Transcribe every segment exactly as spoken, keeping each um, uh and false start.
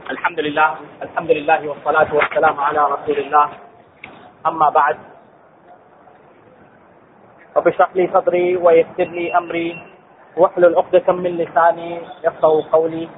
الحمد لله الحمد لله والصلاة والسلام على رسول الله أما بعد رب اشرح لي صدري ويسر لي أمري واحلل عقدة من لساني يفقهوا قولي.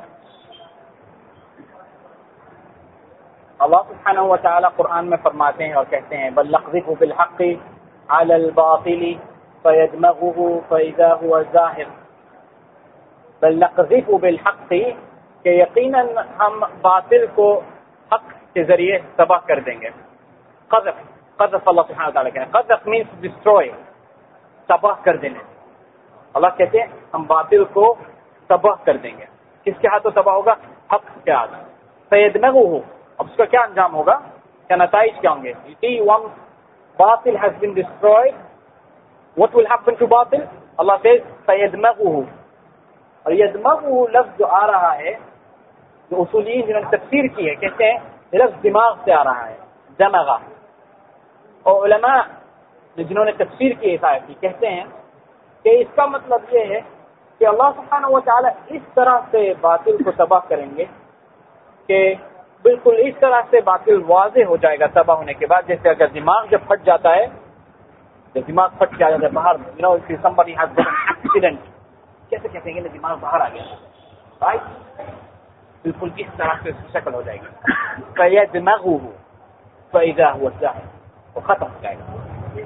اللہ سبحانہ و تعالی قرآن میں فرماتے ہیں اور کہتے ہیں بل نقذف بالحق على الباطل فيدمغه فإذا هو زاهق. بل نقذف بالحق کہ یقیناً ہم باطل کو حق کے ذریعے تباہ کر دیں گے. قذف قذف اللہ سبحانہ وتعالی کہتے ہیں. قذف means destroy, تباہ کر دینے. اللہ کہتے ہیں ہم باطل کو تباہ کر دیں گے. کس کے ہاتھوں تباہ ہوگا؟ حق کے ہاتھ. فیدمغه، اب اس کا کیا انجام ہوگا، کیا نتائج کیا ہوں گے؟ You see, once باطل has been destroyed, what will happen to باطل؟ اللہ says فیدمغه. اور یدمغه لفظ جو آ رہا ہے، جو اصولیین جنہوں نے تفسیر کی ہے کہتے ہیں لفظ دماغ سے آ رہا ہے، دمغا. اور علماء جنہوں نے تفسیر کی اس آیت کی کہتے ہیں کہ اس کا مطلب یہ ہے کہ اللہ سبحانہ و تعالی اس طرح سے باطل کو تباہ کریں گے کہ بالکل اس طرح سے باطل واضح ہو جائے گا تباہ ہونے کے بعد. جیسے اگر دماغ جب پھٹ جاتا ہے، جب دماغ پھٹ جاتا ہے باہر، you know, if somebody has got an accident، کیسے کہتے ہیں کہ دماغ باہر آ گیا، رائٹ؟ بالکل اس طرح سے شکل ہو جائے گی. فَيَدْمَغُهُ فَإِذَا هُوَ زَاهِقٌ، وہ ختم ہو جائے گا.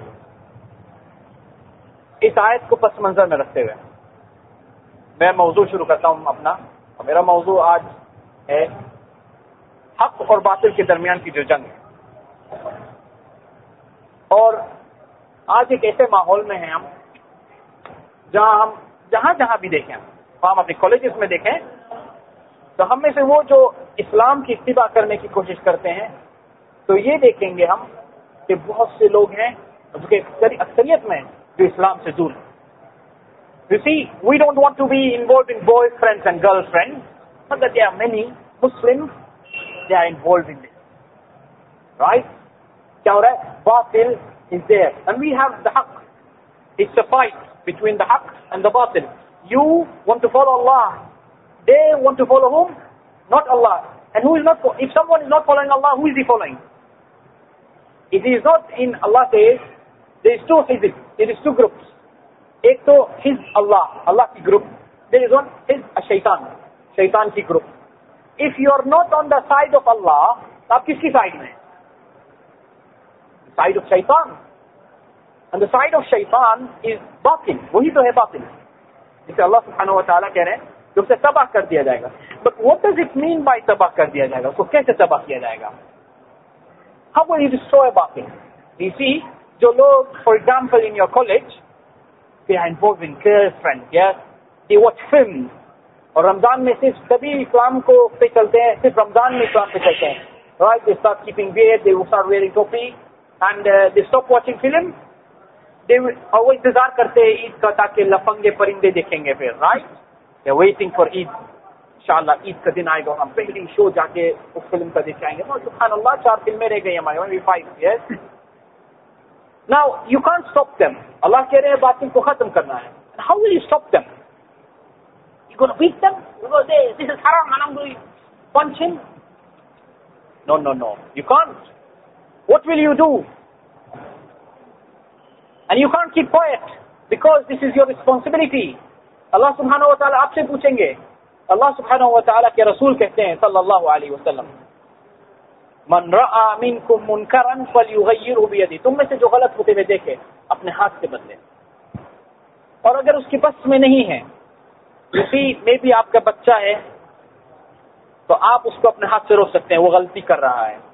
اس آیت کو پس منظر میں رکھتے ہوئے میں موضوع شروع کرتا ہوں اپنا. اور میرا موضوع آج ہے حق اور باطل کے درمیان کی جو جنگ ہے. اور آج ایک ایسے ماحول میں ہیں ہم جہاں ہم جہاں جہاں بھی دیکھیں، ہم اپنے کالجز میں دیکھیں تو ہم میں سے وہ جو اسلام کی اتباع کرنے کی کوشش کرتے ہیں تو یہ دیکھیں گے ہم کہ بہت سے لوگ ہیں جو کہ اکثریت میں جو اسلام سے دور ہیں. You see, we don't want to be involved in boyfriends and girlfriends, but that there are many Muslims, they are involved in this. Right? کیا ہو رہا ہے؟ باطل is there and we have the haqq. It's a fight between the haqq and the batil. You want to follow Allah, they want to follow whom? Not Allah. And who is not, if someone is not following Allah, who is he following? If he is not in, Allah says there is two hizb, there is two groups. ایک تو حزب اللہ، اللہ کی group. there is one حزب الشیطان، شیطان کی group. if you are not on the side of Allah، آپ کس کی سائڈ میں؟ side of شیطان. and the side of شیطان is باطل، وہی تو ہے باطل جسے اللہ سبحانہ و تعالیٰ کہہ رہے ہیں جو اسے تباہ کر دیا جائے گا. but what does it mean by تباہ کر دیا جائے گا؟ اس کو کیسے تباہ کیا جائے گا؟ how will you destroy باطل؟ you see, جو لوگ for example in your college they are involved in girlfriends, yes, they watch films. اور رمضان میں صرف تبھی اسلام کو پہ چلتے ہیں، صرف رمضان میں اسلام پہ چلتے ہیں. right, they start keeping beard, they will start wearing topi and uh, they stop watching film. they will وہ انتظار کرتے ہیں عید کا تاکہ لفنگے پرندے دیکھیں گے پھر. right, they are waiting for عید. انشاءاللہ عید کا دن آئے گا ہم پہلی شو جا کے اس فلم کا دیکھ آئیں گے. سبحان اللہ، چار فلمیں رہ گئی ہمارے only five. yes. now you can't stop them. اللہ کہہ رہے ہیں باطل کو ختم کرنا ہے. how will you stop them? you going to beat them? you go say this is haram and I'm going to punch him? no no no you can't. what will you do? and you can't keep quiet because this is your responsibility. اللہ سبحانہ و تعالیٰ آپ سے پوچھیں گے. اللہ سبحانہ و تعالیٰ کے رسول کہتے ہیں صلی اللہ علیہ وسلم من رأى منكم منکرا فلیغیرہ بیدہ، تم میں سے جو غلط ہوتے ہوئے دیکھے اپنے ہاتھ سے بدلے. اور اگر اس کی بس میں نہیں ہے، کسی میں بھی آپ کا بچہ ہے تو آپ اس کو اپنے ہاتھ سے روک سکتے ہیں، وہ غلطی کر رہا ہے.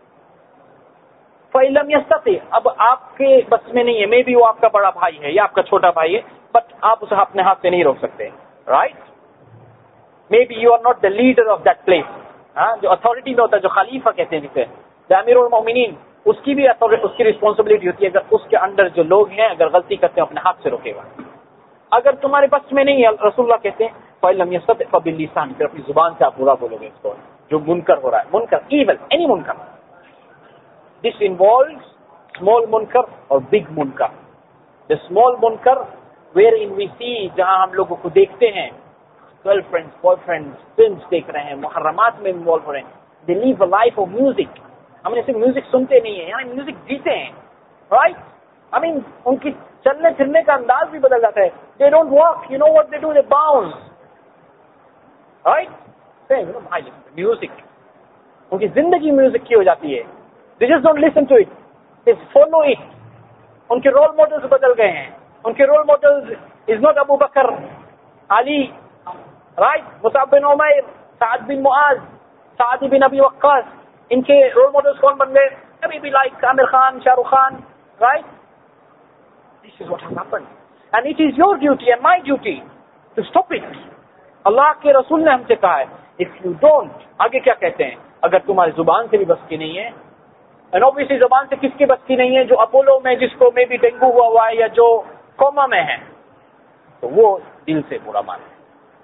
فَإِن لَمْ يَسْتَطِعْ، اب آپ کے بس میں نہیں ہے، میں بھی وہ آپ کا بڑا بھائی ہے یا آپ کا چھوٹا بھائی ہے، بٹ آپ اسے اپنے ہاتھ سے نہیں روک سکتے. Right, maybe you are not the leader of that place. ہاں، جو اتھارٹی میں ہوتا ہے، جو خلیفہ کہتے ہیں جسے امیر المومنین، اس کی بھی اس کی رسپانسبلٹی ہوتی ہے. اگر اس کے انڈر جو لوگ ہیں اگر غلطی کرتے ہیں اپنے ہاتھ سے روکے گا. اگر تمہارے بس میں نہیں ہے، رسول اللہ کہتے ہیں فَإِن يَسْتَطِعْ فَبِاللِّسَانِ، پھر اپنی زبان سے آپ برا بولو گے اس کو جو منکر ہو رہا ہے. منکر ایول، اینی منکر. دس انوالوز اسمال منکر اور بگ منکر. دا اسمال منکر ویئر ان وی سی، جہاں ہم لوگوں کو دیکھتے ہیں girlfriend boyfriend films دیکھ رہے ہیں, محرمات میں انوالو ہو رہے ہیں. They live a life of music. ہم نے صرف میوزک سنتے نہیں ہیں, یہاں میوزک جیتے ہیں, رائٹ. آئی مین ان کی چلنے پھرنے کا انداز بھی بدل جاتا ہے. They don't walk, you know what they do, they bounce, right. Music ان کی زندگی میوزک کی ہو جاتی ہے. They just don't listen to it, they follow it. ان کے رول ماڈلز بدل گئے ہیں. ان کے role models is not Abu Bakr, Ali, right, Musab bin Umair, Saad bin Muaz, Saad bin Abi Waqqas. ان کے رول ماڈلز کون بن گئے؟ ابھی بھی like Amir Khan, Shah Rukh Khan, right. This is what has happened and it is your duty and my duty to stop it. اللہ کے رسول نے ہم سے کہا ہے اف یو ڈونٹ, آگے کیا کہتے ہیں, اگر تمہاری زبان سے بھی بس کی نہیں ہے, اینڈ اوبویسلی زبان سے کس کی بس کی نہیں ہے؟ جو اپولو میں جس کو میں بھی ڈینگو ہوا ہوا ہے یا جو کوما میں ہے, تو وہ دل سے برا مان ہے.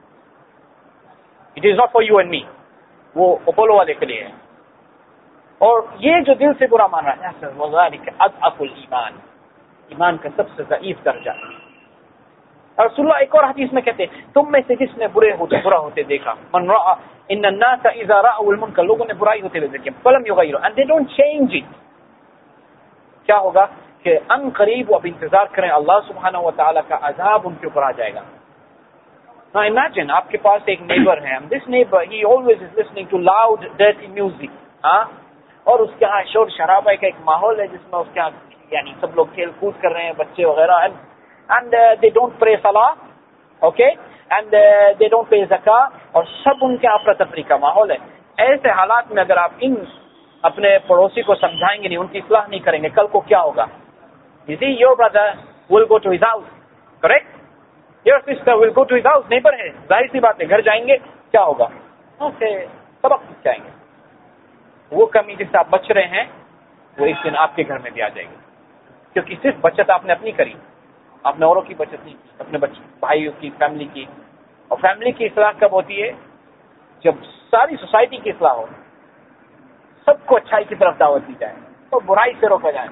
It is not for you and me, وہ اپولو والے کے لیے ہے. اور یہ جو دل سے برا مان رہا ہے وذالک اضعف الایمان, ایمان کا سب سے ضعیف درجہ. رسول اللہ ایک اور حدیث میں کہتے ہیں تم میں سے جس نے برے ہوتے برا ہوتے دیکھا, من رأى ان الناس اذا رأوا المنکر, لوگوں نے برائی ہوتے ہوئے دیکھے, فلم یغیروا and they don't change it, کیا ہوگا کہ ان قریب وہ اب انتظار کریں اللہ سبحانہ و تعالیٰ کا عذاب ان کے اوپر آ جائے گا. Now imagine آپ کے پاس ایک نیبر ہے, this neighbor he always is listening to loud dirty music, ہاں, اور اس کے یہاں شور شرابہ کا ایک ماحول ہے جس میں اس کے یہاں یعنی سب لوگ کھیل کود کر رہے ہیں, بچے وغیرہ, and uh, they don't pray salah, okay, and uh, they don't pay zakah, اور سب ان کے افرا تفری کا ماحول ہے. ایسے حالات میں اگر آپ ان اپنے پڑوسی کو سمجھائیں گے نہیں, ان کی اصلاح نہیں کریں گے, کل کو کیا ہوگا؟ You see, your brother will go to his house, correct? Your sister will go to his house, neighbor ہے, ظاہر سی بات ہے, گھر جائیں گے, کیا ہوگا؟ اوکے, سبق سیکھ جائیں گے. وہ کمی جس سے آپ بچ رہے ہیں وہ ایک دن آپ کے گھر میں بھی آ جائے گی, کیونکہ صرف بچت آپ نے اپنی کری, آپ نے اوروں کی بچت نہیں کی, اپنے بچے بھائیوں کی, فیملی کی. اور فیملی کی اصلاح کب ہوتی ہے؟ جب ساری سوسائٹی کی اصلاح ہو, سب کو اچھائی کی طرف دعوت دی جائے, تو برائی سے روکا جائے.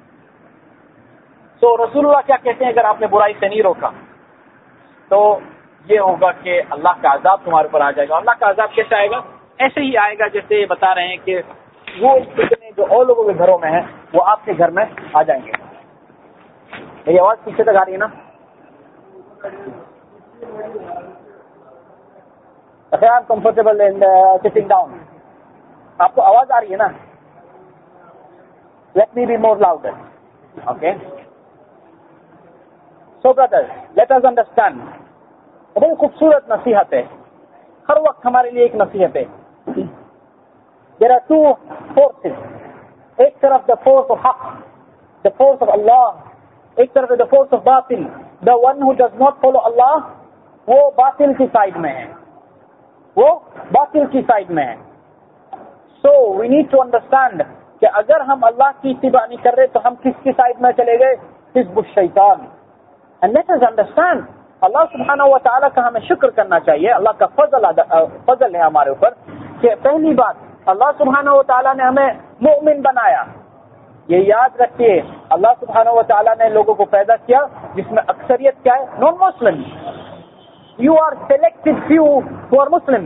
تو رسول اللہ کیا کہتے ہیں, اگر آپ نے برائی سے نہیں روکا تو یہ ہوگا کہ اللہ کا عذاب تمہارے اوپر آ جائے گا. اللہ کا عذاب کیسے آئے گا؟ ایسے ہی آئے گا جیسے بتا رہے ہیں کہ وہ فتنے جو اور لوگوں کے گھروں میں ہیں وہ آپ کے گھر میں آ جائیں گے. میری آواز پیچھے تک آ رہی ہے نا؟ کمفرٹیبل اینڈ سٹنگ ڈاؤن, آپ کو آواز آ رہی ہے نا؟ Let me be more louder, okay. So brother, let us understand, بڑی خوبصورت نصیحت ہے, ہر وقت ہمارے لیے ایک نصیحت ہے. There are two forces, ایک طرف the force of حق, the force of Allah, ایک طرف the force of باطل. The one who does not follow Allah, وہ باطل کی سائڈ میں ہے, وہ باطل کی سائڈ میں ہے. So we need to understand کہ اگر ہم اللہ کی اتباع نہیں کر رہے تو ہم کس کی سائڈ میں چلے گئے؟ حزب الشیطان. And let us understand, اللہ سبحانہ و تعالیٰ کا ہمیں شکر کرنا چاہیے. اللہ کا فضل فضل ہے ہمارے اوپر کہ پہلی بات اللہ سبحانہ و تعالیٰ نے ہمیں مومن بنایا. یہ یاد رکھیے, اللہ سبحانہ و تعالیٰ نے لوگوں کو پیدا کیا جس میں اکثریت کیا ہے؟ Non Muslim. You are selected few who are Muslim.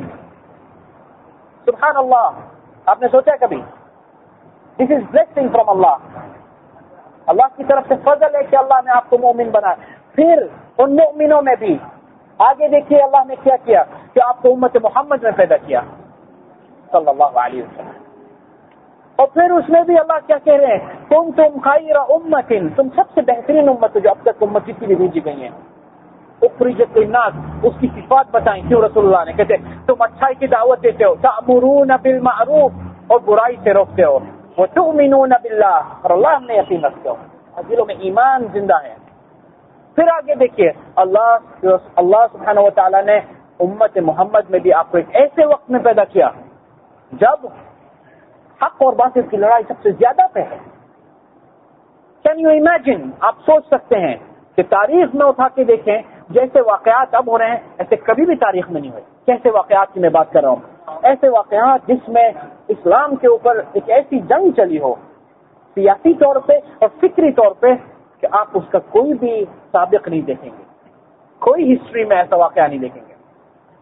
سبحان اللہ, آپ نے سوچا کبھی؟ دس از بلیسنگ فرام اللہ. اللہ کی طرف سے فضل ہے کہ اللہ نے آپ کو مومن بنایا. پھر ان مومنوں میں بھی آگے دیکھیے اللہ نے کیا کیا کہ آپ کو امت محمد میں پیدا کیا صلی اللہ علیہ وسلم. اور پھر اس میں بھی اللہ کیا کہہ رہے ہیں؟ تم تم خیر امت, تم سب سے بہترین امت جو اب تک امت کسی بھی بھیجی گئی ہیں. اخرجت للناس, اس کی صفات بتائیں کیوں رسول اللہ نے, کہتے تم اچھائی کی دعوت دیتے ہو, تأمرون بالمعروف, اور برائی سے روکتے ہو, وتؤمنون باللہ, اور اللہ ہم نے یقین رکھتے ہو, دلوں میں ایمان زندہ ہے. پھر آگے دیکھیے اللہ اللہ سبحانہ و تعالیٰ نے امت محمد میں بھی آپ کو ایک ایسے وقت میں پیدا کیا جب حق اور باطل کی لڑائی سب سے زیادہ پہ ہے. کین یو امیجن, آپ سوچ سکتے ہیں کہ تاریخ میں اٹھا کے دیکھیں, جیسے واقعات اب ہو رہے ہیں ایسے کبھی بھی تاریخ میں نہیں ہوئے. کیسے واقعات کی میں بات کر رہا ہوں؟ ایسے واقعات جس میں اسلام کے اوپر ایک ایسی جنگ چلی ہو سیاسی طور پہ اور فکری طور پہ کہ آپ اس کا کوئی بھی سابق نہیں دیکھیں گے, کوئی ہسٹری میں ایسا واقعہ نہیں دیکھیں گے.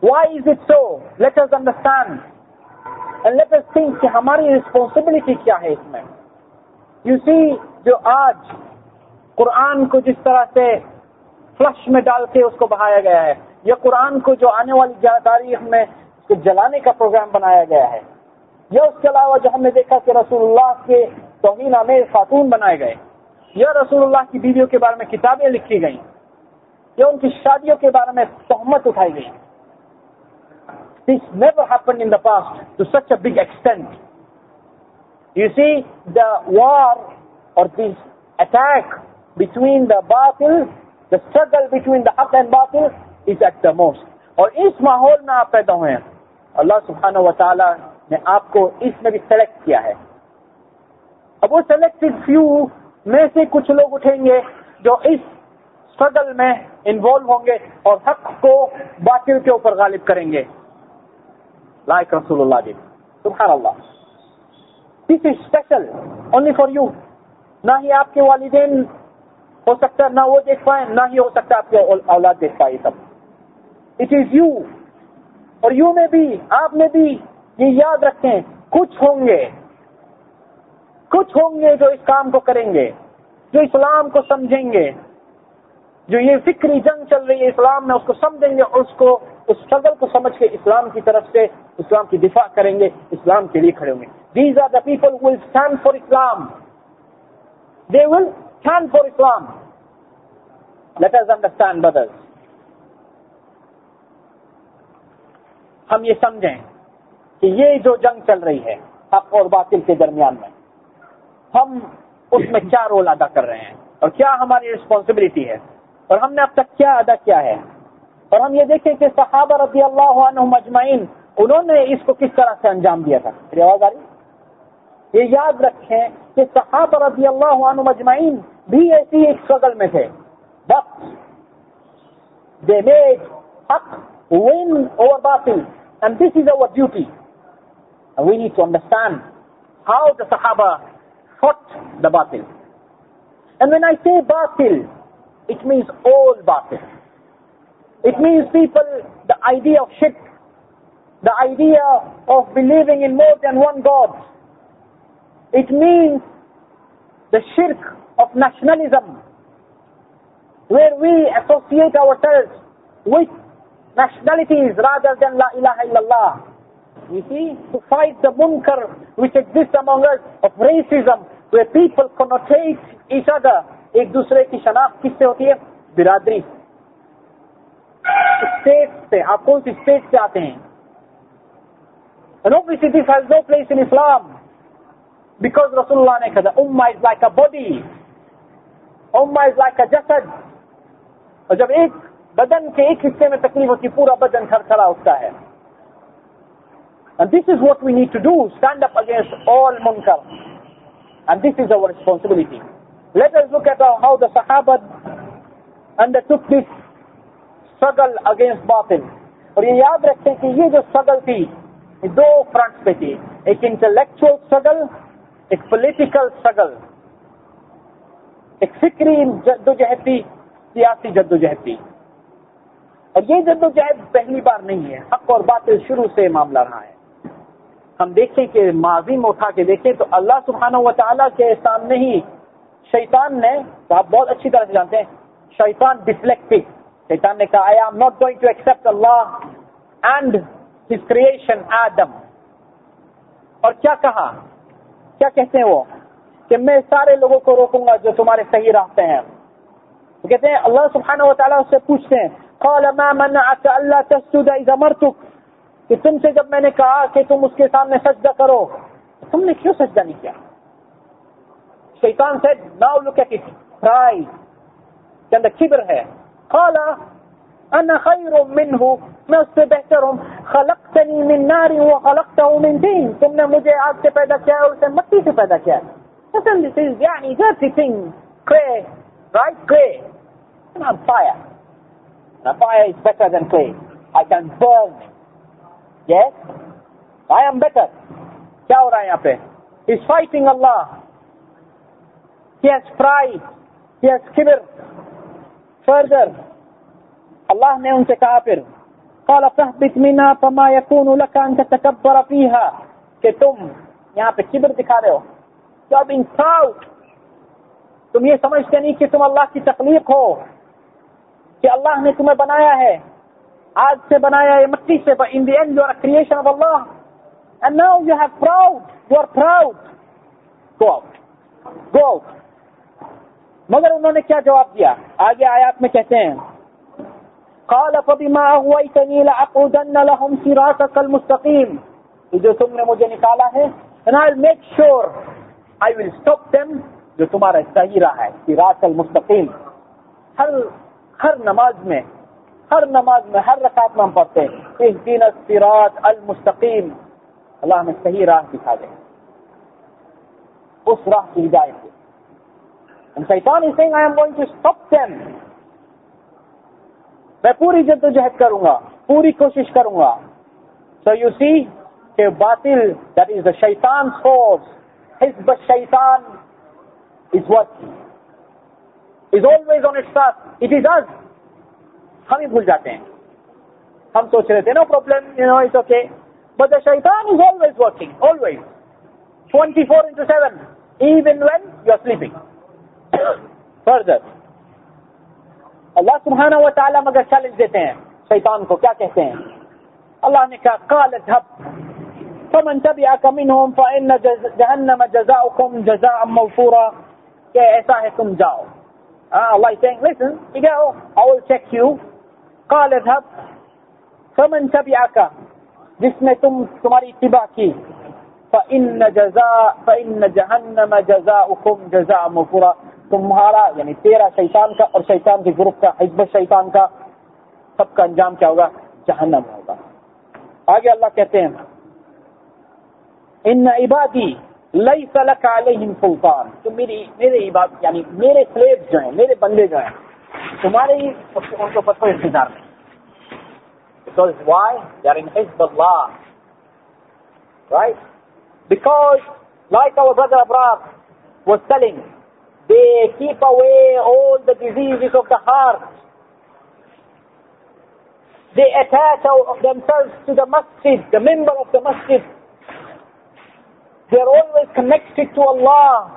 Why is it so? Let us understand and let us think کہ ہماری responsibility کیا ہے اس میں. You see, جو آج قرآن کو جس طرح سے فلش میں ڈال کے اس کو بہایا گیا ہے، یا قرآن کو جو آنے والی تاریخ میں اس کو جلانے کا پروگرام بنایا گیا ہے، یا اس کے علاوہ جو ہم نے دیکھا کہ رسول اللہ کے توہین آمیز خاتون بنائے گئے، یا رسول اللہ کی بیویوں کے بارے میں کتابیں لکھی گئیں، یا ان کی شادیوں کے بارے میں تہمت اٹھائی گئی. This never happened in the past to such a big extent. You see, the war or this attack between the batil, the struggle between the haq and batil is at the most. اور اس ماحول میں آپ پیدا ہوئے ہیں. اللہ سبحانہ و تعالی نے آپ کو اس میں بھی سلیکٹ کیا ہے. اب وہ سلیکٹڈ فیو میں سے کچھ لوگ اٹھیں گے جو اس اسٹرگل میں انوالو ہوں گے اور حق کو باطل کے اوپر غالب کریں گے. لائک رسول اللہ جی. سبحان اللہ. This is special only for you. نہ ہی آپ کے والدین ہو سکتا ہے نہ وہ دیکھ پائیں، نہ ہی ہو سکتا آپ کے اولاد دیکھ پائے. سب اٹ از یو. اور یو میں بھی، آپ میں بھی یہ یاد رکھیں، کچھ ہوں گے کچھ ہوں گے جو اس کام کو کریں گے، جو اسلام کو سمجھیں گے، جو یہ فکری جنگ چل رہی ہے اسلام میں اس کو سمجھیں گے، اور اس کو اس اسٹرگل کو سمجھ کے اسلام کی طرف سے اسلام کی دفاع کریں گے، اسلام کے لیے کھڑے ہوں گے. These are the people who will stand for Islam. They will stand for Islam. Let us understand, brothers. ہم یہ سمجھیں کہ یہ جو جنگ چل رہی ہے حق اور باطل کے درمیان میں، ہم اس میں کیا رول ادا کر رہے ہیں اور کیا ہماری رسپانسبلٹی ہے، اور ہم نے اب تک کیا ادا کیا ہے. اور ہم یہ دیکھیں کہ صحابہ رضی اللہ عنہم اجمعین انہوں نے اس کو کس طرح سے انجام دیا تھا. میری آواز آ رہی؟ یہ یاد رکھیں کہ صحابہ رضی اللہ عنہم اجمعین بھی ایسی ایک اسٹرگل میں تھے، بس they made حق win over باطل, and this is our duty. And we need to understand how the Sahaba fought the batil. And when I say batil, it means all batil. It means people, the idea of shirk, the idea of believing in more than one God. It means the shirk of nationalism, where we associate ourselves with nationalities rather than la ilaha illallah. You see, to fight the munkar which exists among us of racism, where people connotate each other. ایک دوسرے کی شناخت کس سے ہوتی ہے؟ برادری. State سے. آپ کون سی اسٹیٹ سے آتے ہیں؟ And obviously this has no place in Islam, because Rasulullah نے کہا Ummah is like a body, Ummah is like a jasad. اور جب ایک بدن کے ایک حصے میں تکلیف ہوتی پورا بدن کھڑ کھڑا اٹھتا ہے. And this is what we need to do, stand up against all munkar. And this is our responsibility. Let us look at how the Sahaba undertook this struggle against batil. اور یہ یاد رکھیں کہ یہ جو struggle تھی دو fronts پہ تھی. ایک انٹلیکچوئل struggle, ایک پولیٹیکل struggle, ایک فکری جدوجہد تھی, سیاسی جدوجہد تھی. اور یہ جدوجہد پہلی بار نہیں ہے. حق اور باطل شروع سے معاملہ رہا ہے. ہم دیکھیں کہ ماضی میں اٹھا کے دیکھیں تو اللہ سبحانہ و تعالیٰ کے سامنے ہی شیطان نے, تو آپ بہت اچھی طرح سے جانتے ہیں, شیطان ڈسلیکٹڈ. شیطان نے کہا I am not going to accept Allah and His creation Adam. اور کیا کہا, کیا کہتے ہیں وہ, کہ میں سارے لوگوں کو روکوں گا جو تمہارے صحیح راستے ہیں. وہ کہتے ہیں اللہ سبحانہ و تعالیٰ اس سے پوچھتے ہیں قال ما منعك الا تسجد اذا امرتك, کہ تم سے جب میں نے کہا کہ تم اس کے سامنے سجدہ کرو تم نے کیوں سجدہ نہیں کیا. شیطان سے now look at it, pride کے اندر کبر ہے. قال انا خیر منه, میں اس سے بہتر ہوں. خلقتنی من نار وخلقته من طین, تم نے مجھے آگ سے پیدا کیا اور اسے مٹی سے پیدا کیا. Listen, this is yani dirty thing, clay, right, clay, not fire. Now fire is better than clay. I can burn. Yes, I am better. کیا ہو رہا ہے یہاں پہ؟ He's fighting Allah. He has pride. He has kibr. Further, اللہ نے ان سے کہا پھر قال فاهبط منها فما يكون لك ان تتكبر فيها کہ تم یہاں پہ کبر دکھا رہے ہو, you are being proud, تم یہ سمجھتے نہیں کہ تم اللہ کی تخلیق ہو, کہ اللہ نے تمہیں بنایا ہے, آج سے بنایا ہے مٹی سے, but in the end you are a creation of Allah and now you have proud, you are proud, go out, go out. مگر انہوں نے کیا جواب دیا؟ آگے آیات میں کہتے ہیں قال فبما اغويتني لاقعدن لهم صراطك المستقيم, جو تم نے مجھے نکالا ہے and I'll make sure I will stop them, جو تمہارا صحیح راہ ہے, صراط المستقیم. ہر ہر نماز میں ہر نماز میں ہر رکعت میں ہم پڑھتے ہیں اهدنا الصراط المستقیم, اللہ ہمیں صحیح راہ دکھا دے, اس راہ کی ہدایت دے. And Shaitan is saying I am going to stop them, میں پوری جدوجہد کروں گا, پوری کوشش کروں گا. So you see کہ باطل, that is the Shaitan's force, حزب الشیطان is working, is always on its task. It is us. ہم ہی بھول جاتے ہیں, ہم سوچ رہے تھے no problem, you know, it's okay, but the Shaitan is always working, always, twenty-four into seven, even when you are sleeping. Further, اللہ سبحانہ و تعالیٰ مگر چیلنج دیتے ہیں شیطان کو, کیا کہتے ہیں؟ اللہ نے کہا قال اذهب فمن تبعك منهم فإن جهنم جزاؤكم جزاء موفورا, کہ ایسا ہے تم جاؤ. Allah is saying listen, you go, I will check you. قال اذهب فمن تبعك, جس نے تم تمہاری اتباع کی, فإن جزاء فإن جهنم جزاؤكم جزاء موفورا, تمہارا یعنی تیرا شیطان کا اور شیطان کے گروپ کا, حزب شیطان کا, سب کا انجام کیا ہوگا؟ جہنم ہوگا. آگے اللہ کہتے ہیں ان عبادی لیس لک علیہم سلطان, تو میری میرے عباد یعنی میرے سلیبس جو ہیں, میرے بندے جو ہیں, تمہارے ہی ان کو پتہ انتظار نہیں. Because why? They are in Hizb Allah, right? Because like our brother Abraham was telling, they keep away all the diseases of the heart. They attach themselves to the masjid, the member of the masjid. They are always connected to Allah.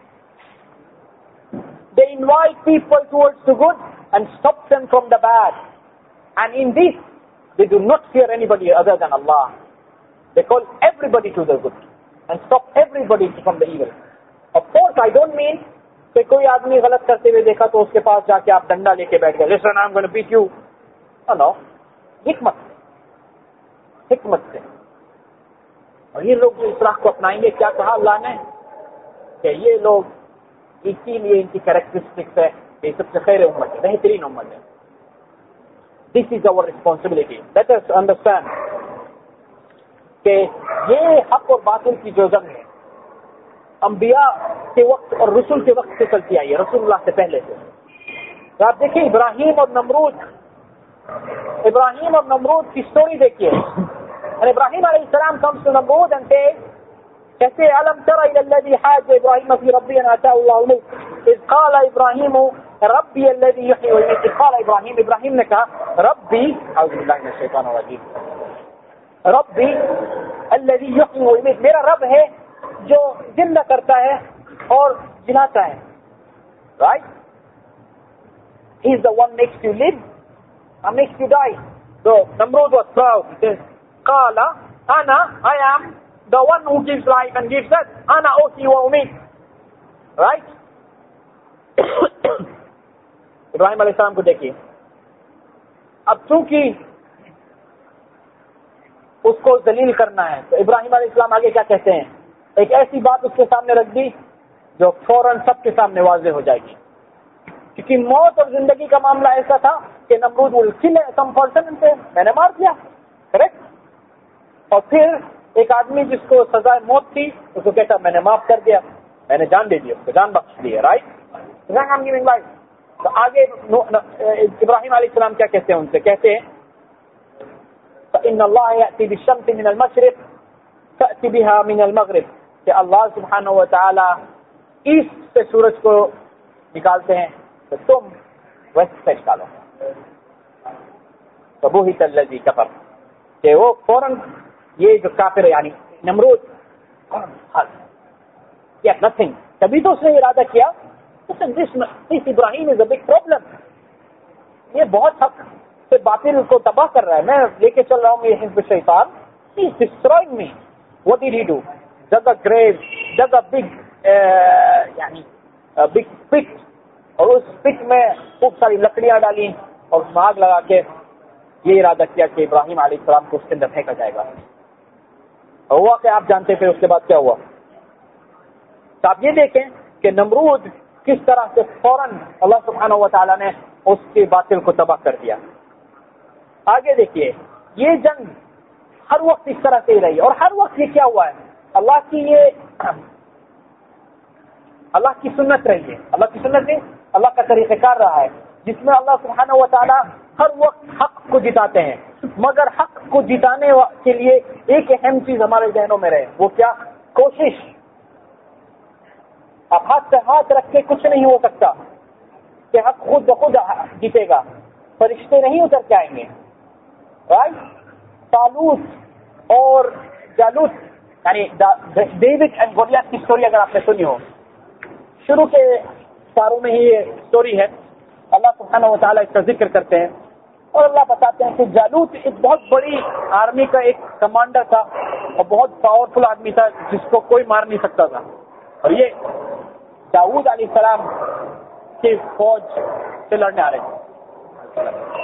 They invite people towards the good and stop them from the bad. And in this, they do not fear anybody other than Allah. They call everybody to the good and stop everybody from the evil. Of course, I don't mean کہ کوئی آدمی غلط کرتے ہوئے دیکھا تو اس کے پاس جا کے آپ ڈنڈا لے کے بیٹھ گئے, listen, I'm going to beat you. No, no. حکمت سے, حکمت سے. اور یہ لوگ اس راہ کو اپنائیں گے. کیا کہا اللہ نے کہ یہ لوگ اسی لیے ان کی کریکٹرسٹکس ہے, یہ سب سے خیر امت ہے, بہترین امت ہے. This is our responsibility. Let us understand کہ یہ حق اور باطل کی جو جنگ ہے انبیاء کے وقت اور رسول کے وقت سے چلتی آئی ہے, رسول اللہ سے پہلے سے. تو آپ دیکھیں ابراہیم اور نمرود, ابراہیم اور نمرود کی سٹوری دیکھیے. ابراہیم علیہ السلام comes to Namrud and says, کہتے الم تر الى الذي حاج ابراہیم فی ربی ان آتاه اللہ الملک اذ قال ابراہیم ربی الذي یحیی ویمیت. اذ قال ابراہیم, ابراہیم نے کہا ربی, اعوذ باللہ من الشیطان الرجیم, ربی الذي یحیی ویمیت, میرا رب ہے جو زندہ کرتا ہے اور جلاتا ہے. Right? He is the one makes you live and makes you die. So Namrud was proud. He says, Qala, Ana, I am the one who gives life and gives death. Ana uhyi wa umeet. Right? ابراہیم علیہ السلام کو دیکھیے. اب چونکہ اس کو ذلیل کرنا ہے تو ابراہیم علیہ السلام آگے کیا کہتے ہیں؟ ایک ایسی بات اس کے سامنے رکھ دی جو فوراً سب کے سامنے واضح ہو جائے گی. کیونکہ موت اور زندگی کا معاملہ ایسا تھا کہ نمرود will kill some person سے میں نے مار دیا, کریکٹ. اور پھر ایک آدمی جس کو سزا موت تھی اس کو کہتا میں نے معاف کر دیا, میں نے جان دے دی, اس کو جان بخش دی, رائٹ. تو آگے ابراہیم علیہ السلام کیا کہتے ہیں ان سے؟ کہتے ہیں فإن اللہ یأتی بالشمس من المشرق تأتی بها من المغرب, کہ اللہ سبحانہ و تعالی ایسٹ سے سورج کو نکالتے ہیں تو تم ویسٹ سے نکالو. فبهت الذي كفر کہ وہ فوراً یہ جو کافر ہے یعنی نمرود کیا نتھنگ تبھی تو اس نے ارادہ کیا دس ابراہیم از اے بگ پرابلم, یہ بہت حق سے باطل کو تباہ کر رہا ہے, میں لے کے چل رہا ہوں یہ حزب شیطان, he is destroying me. What did he do? dug a grave, dug a big یعنی بگ پٹ, اور اس پٹ میں خوب ساری لکڑیاں ڈالی اور آگ لگا کے یہ ارادہ کیا کہ ابراہیم علیہ السلام کو اس کے اندر پھینکا جائے گا. ہوا کہ آپ جانتے پھر اس کے بعد کیا ہوا. تو آپ یہ دیکھیں کہ نمرود کس طرح سے فوراً اللہ سبحانہ و تعالیٰ نے اس کے باطل کو تباہ کر دیا. آگے دیکھیے یہ جنگ ہر وقت اس طرح سے ہی رہی, اور ہر وقت یہ کیا ہوا ہے, اللہ کی یہ اللہ کی سنت رہی ہے. اللہ کی سنت ہے, اللہ کا طریقہ کار رہا ہے جس میں اللہ سبحانہ و تعالیٰ ہر وقت حق کو جتاتے ہیں, مگر حق کو جتانے کے لیے ایک اہم چیز ہمارے ذہنوں میں رہے, وہ کیا؟ کوشش. اب ہاتھ سے ہاتھ رکھ کے کچھ نہیں ہو سکتا کہ حق خود بخود جیتے گا, فرشتے نہیں اتر کے آئیں گے. رائٹ. طالوت اور جالوت یعنی ڈیوڈ اینڈ گولیات کی سٹوری اگر آپ نے سنی ہو, شروع کے ساروں میں ہی یہ سٹوری ہے. اللہ سبحانہ و تعالیٰ اس کا ذکر کرتے ہیں اور اللہ بتاتے ہیں کہ جالوت ایک بہت بڑی آرمی کا ایک کمانڈر تھا اور بہت پاورفل آدمی تھا جس کو کوئی مار نہیں سکتا تھا, اور یہ داؤد علیہ السلام کی فوج سے لڑنے آ رہے تھے.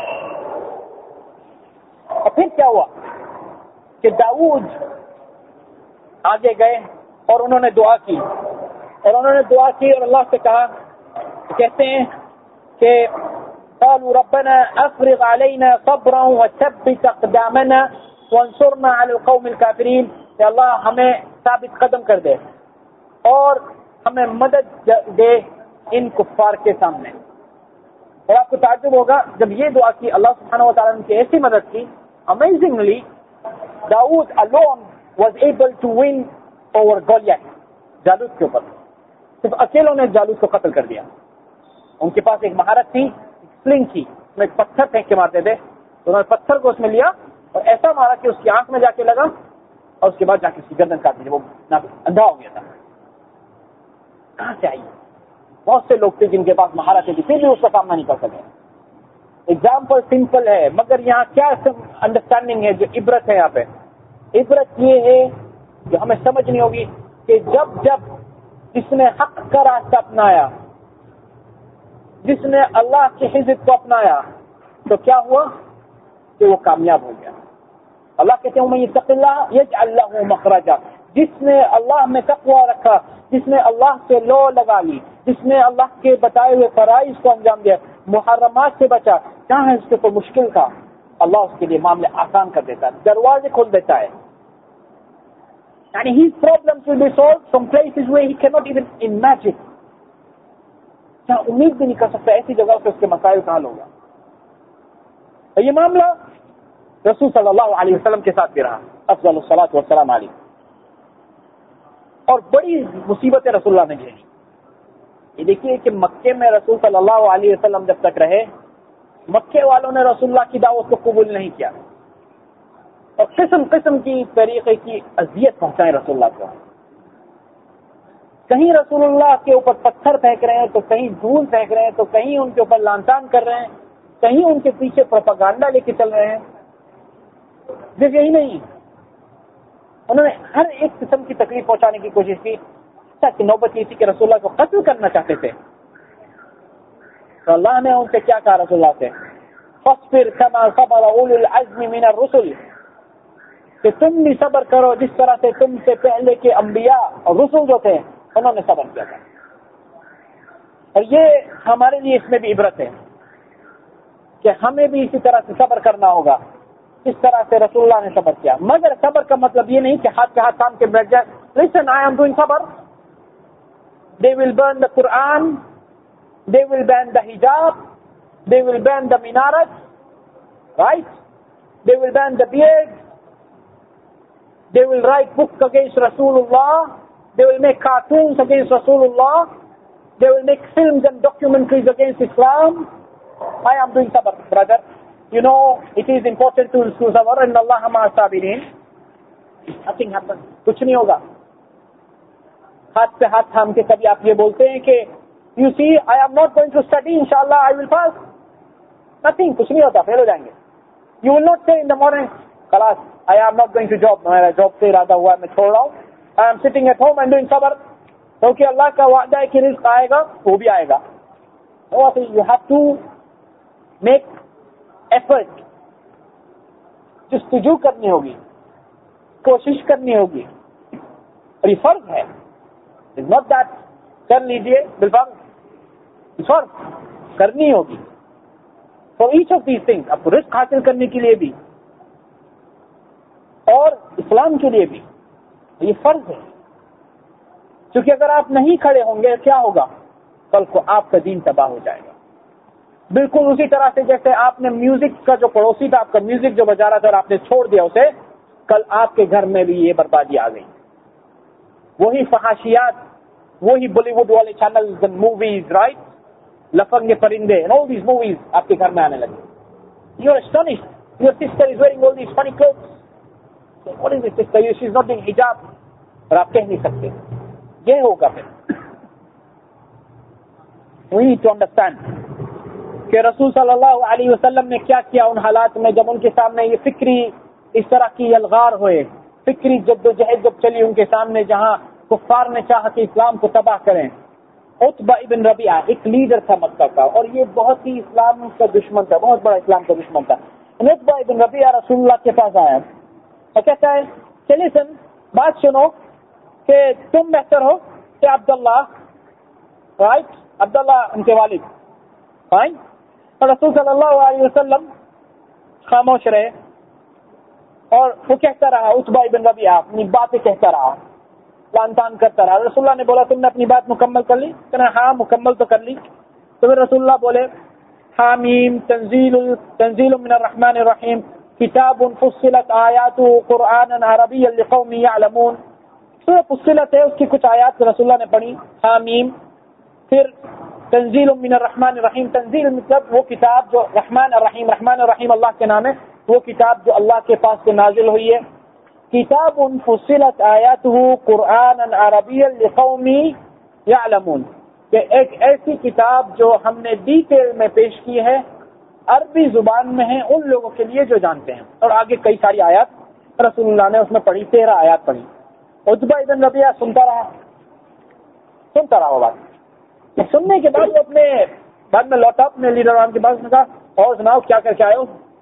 اور پھر کیا ہوا کہ داؤد آگے گئے اور انہوں نے دعا کی اور انہوں نے دعا کی اور اللہ سے کہا, کہتے ہیں کہ قالوا ربنا افرغ علينا صبرا وثبت اقدامنا وانصرنا على القوم الكافرين, کہ اللہ ہمیں ثابت قدم کر دے اور ہمیں مدد دے ان کفار کے سامنے. اور آپ کو تعجب ہوگا جب یہ دعا کی اللہ سبحانہ و تعالیٰ نے کی ایسی مدد کی. Amazingly, Dawood alone was able to win over Goliath, جالوت کے اوپر. صرف اکیلوں نے جالوت کو قتل کر دیا. ان کے پاس ایک مہارت تھی, سلنگ تھی, اس میں پتھر پھینک کے مارتے تھے, تو انہوں نے پتھر کو اس میں لیا اور ایسا مارا کہ اس کی آنکھ میں جا کے لگا اور اس کے بعد جا کے اس کی گردن کاٹ دی, وہ اندھا ہو گیا تھا. کہاں سے آئی؟ بہت سے لوگ تھے جن کے پاس مہارت تھی پھر بھی اس کا سامنا نہیں کر سکے. ایگزامپل سمپل ہے, مگر یہاں کیا انڈرسٹینڈنگ ہے جو عبرت ہے یہاں پہ؟ عبرت یہ ہے جو ہمیں سمجھنی ہوگی کہ جب جب جس نے حق کا راستہ اپنایا, جس نے اللہ کے حزب کو اپنایا, تو کیا ہوا کہ وہ کامیاب ہو گیا. اللہ کہتے ہیں میں یتق اللہ یجعل لہ مخرجا, جس نے اللہ میں تقوی رکھا, جس نے اللہ سے لو لگا لی, جس نے اللہ کے بتائے ہوئے فرائض کو انجام دیا, محرمات سے بچا, جہاں اس کے کوئی مشکل تھا اللہ اس کے لیے معاملے آسان کر دیتا ہے, دروازے کھول دیتا ہے. یعنی his problems will be solved from places where he cannot even imagine. کیا امید بھی نہیں کر سکتا ایسی جگہ پہ اس کے مسائل کا حل ہوگا. اور یہ معاملہ رسول صلی اللہ علیہ وسلم کے ساتھ بھی رہا, افضل الصلاۃ والسلام علیہ. اور بڑی مصیبتیں رسول اللہ نے جھیلی. یہ دیکھیے کہ مکے میں رسول صلی اللہ علیہ وسلم جب تک رہے, مکے والوں نے رسول اللہ کی دعوت کو قبول نہیں کیا اور قسم قسم کی طریقے کی اذیت پہنچائے رسول اللہ کو. کہیں رسول اللہ کے اوپر پتھر پھینک رہے ہیں, تو کہیں دھول پھینک رہے ہیں, تو کہیں ان کے اوپر لانتان کر رہے ہیں, کہیں ان کے پیچھے پروپیگنڈا لے کے چل رہے ہیں. صرف یہی نہیں, انہوں نے ہر ایک قسم کی تکلیف پہنچانے کی کوشش کی, تاکہ نوبت یہ تھی کہ رسول اللہ کو قتل کرنا چاہتے تھے. تو اللہ نے ان سے کیا کہا رسول اللہ سے, فاصبر كما صبر اولو العزم من الرسل, کہ تم بھی صبر کرو جس طرح سے تم سے پہلے کے انبیاء اور رسول جو تھے انہوں نے صبر کیا تھا. اور یہ ہمارے لیے اس میں بھی عبرت ہے کہ ہمیں بھی اسی طرح سے صبر کرنا ہوگا اس طرح سے رسول اللہ نے صبر کیا. مگر صبر کا مطلب یہ نہیں کہ ہاتھ کے ہاتھ تھام کے بیٹھ جائے. Listen, I am doing صبر. They will burn the Quran, they will ban the hijab, they will ban the minaret, right? They will ban the beard, they will write books against Rasulullah, they will make cartoons against Rasulullah, they will make films and documentaries against Islam. I am doing sabr, brother. you know, it is important to sabr and Allah ma'a sabirin. Nothing happens. کچھ نہیں ہوگا. ہاتھ پہ ہاتھ تھام کے کبھی آپ یہ بولتے ہیں کہ you see, I am not going to study, inshallah I will pass. Nothing. کچھ نہیں ہوتا, فیل ہو جائیں گے. You will not say in the morning, خلاص, I am not going to job. میرا جاب سے ارادہ ہوا ہے, میں چھوڑ رہا ہوں. I am sitting at home and doing sabr. کیونکہ اللہ کا وعدہ ہے کہ رزق آئے گا, وہ بھی آئے گا. You have to make effort. جستجو کرنی ہوگی, کوشش کرنی ہوگی, اور یہ فرض ہے. It's not that کر لیجئے بالفرض, فرض کرنی ہوگی. For each of these things, آپ کو رزق حاصل کرنے کے لیے بھی اور اسلام کے لیے بھی یہ فرض ہے. کیونکہ اگر آپ نہیں کھڑے ہوں گے کیا ہوگا, کل کو آپ کا دین تباہ ہو جائے گا. بالکل اسی طرح سے جیسے آپ نے میوزک کا جو پڑوسی تھا, آپ کا میوزک جو بجا رہا تھا اور آپ نے چھوڑ دیا اسے, کل آپ کے گھر میں بھی یہ بربادی آ گئی. وہی فحاشیات, وہی بالی ووڈ والے channels and movies, right, Lafangey Parindey, and all these movies آپ کے گھر میں آنے لگے. You are astonished. Your sister is wearing all these funny clothes. So what is this sister? She is not doing hijab. اور آپ کہہ نہیں سکتے. یہ ہوگا پھر. We need to understand کہ رسول صلی اللہ علیہ وسلم نے کیا کیا ان حالات میں جب ان کے سامنے یہ فکری اس طرح کی الغار ہوئے, فکری جد و جہد جب چلی ان کے سامنے, جہاں کفار نے چاہا کہ اسلام کو تباہ کریں. عتبہ ابن ربیعہ ایک لیڈر تھا مکہ کا, اور یہ بہت ہی اسلام کا دشمن تھا, بہت بڑا اسلام کا دشمن تھا. عتبہ ابن ربیعہ رسول اللہ کے پاس آیا اور کہتا ہے کہ لسن, بات سنو کہ تم بہتر ہو کہ عبداللہ, رائٹ, عبداللہ ان کے والد, فائن. اور رسول صلی اللہ علیہ وسلم خاموش رہے اور وہ کہتا رہا, عتبہ ابن ربیعہ اپنی باتیں کہتا رہا, لان تان کرتا رہا. رسول اللہ نے بولا تم نے اپنی بات مکمل کر لی؟ کہنا ہاں مکمل تو کر لی. تو پھر رسول اللہ بولے حامیم تنزیل تنزیل من الرحمن الرحیم کتاب فصلت آیات قرآنا عربیا لقوم یعلمون. سورہ فصلت ہے, اس کی کچھ آیات رسول اللہ نے پڑھی, حامیم. پھر تنزیل من الرحمن الرحیم, تنزیل مطلب وہ کتاب جو رحمان الرحیم, رحمان الرحیم اللہ کے نام ہے, وہ کتاب جو اللہ کے پاس سے نازل ہوئی ہے. کتاب فصلت آیاتہ قرآنا عربیا لقوم یعلمون, کہ ایک ایسی کتاب جو ہم نے ڈیٹیل میں پیش کی ہے, عربی زبان میں ہے ان لوگوں کے لیے جو جانتے ہیں. اور آگے کئی ساری آیات رسول اللہ نے اس میں پڑھی, تیرہ آیات پڑھی. عتبہ ابن ربیعہ سنتا رہا سنتا رہا وہ بات. سننے کے بعد وہ اپنے بعد میں لوٹا اپنے لیڈران کے پاس, نے کہا اور سناؤ کیا کر کے آئے ہو.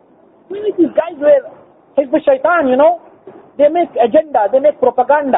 حزب الشیطان, you know, they make agenda, they make propaganda.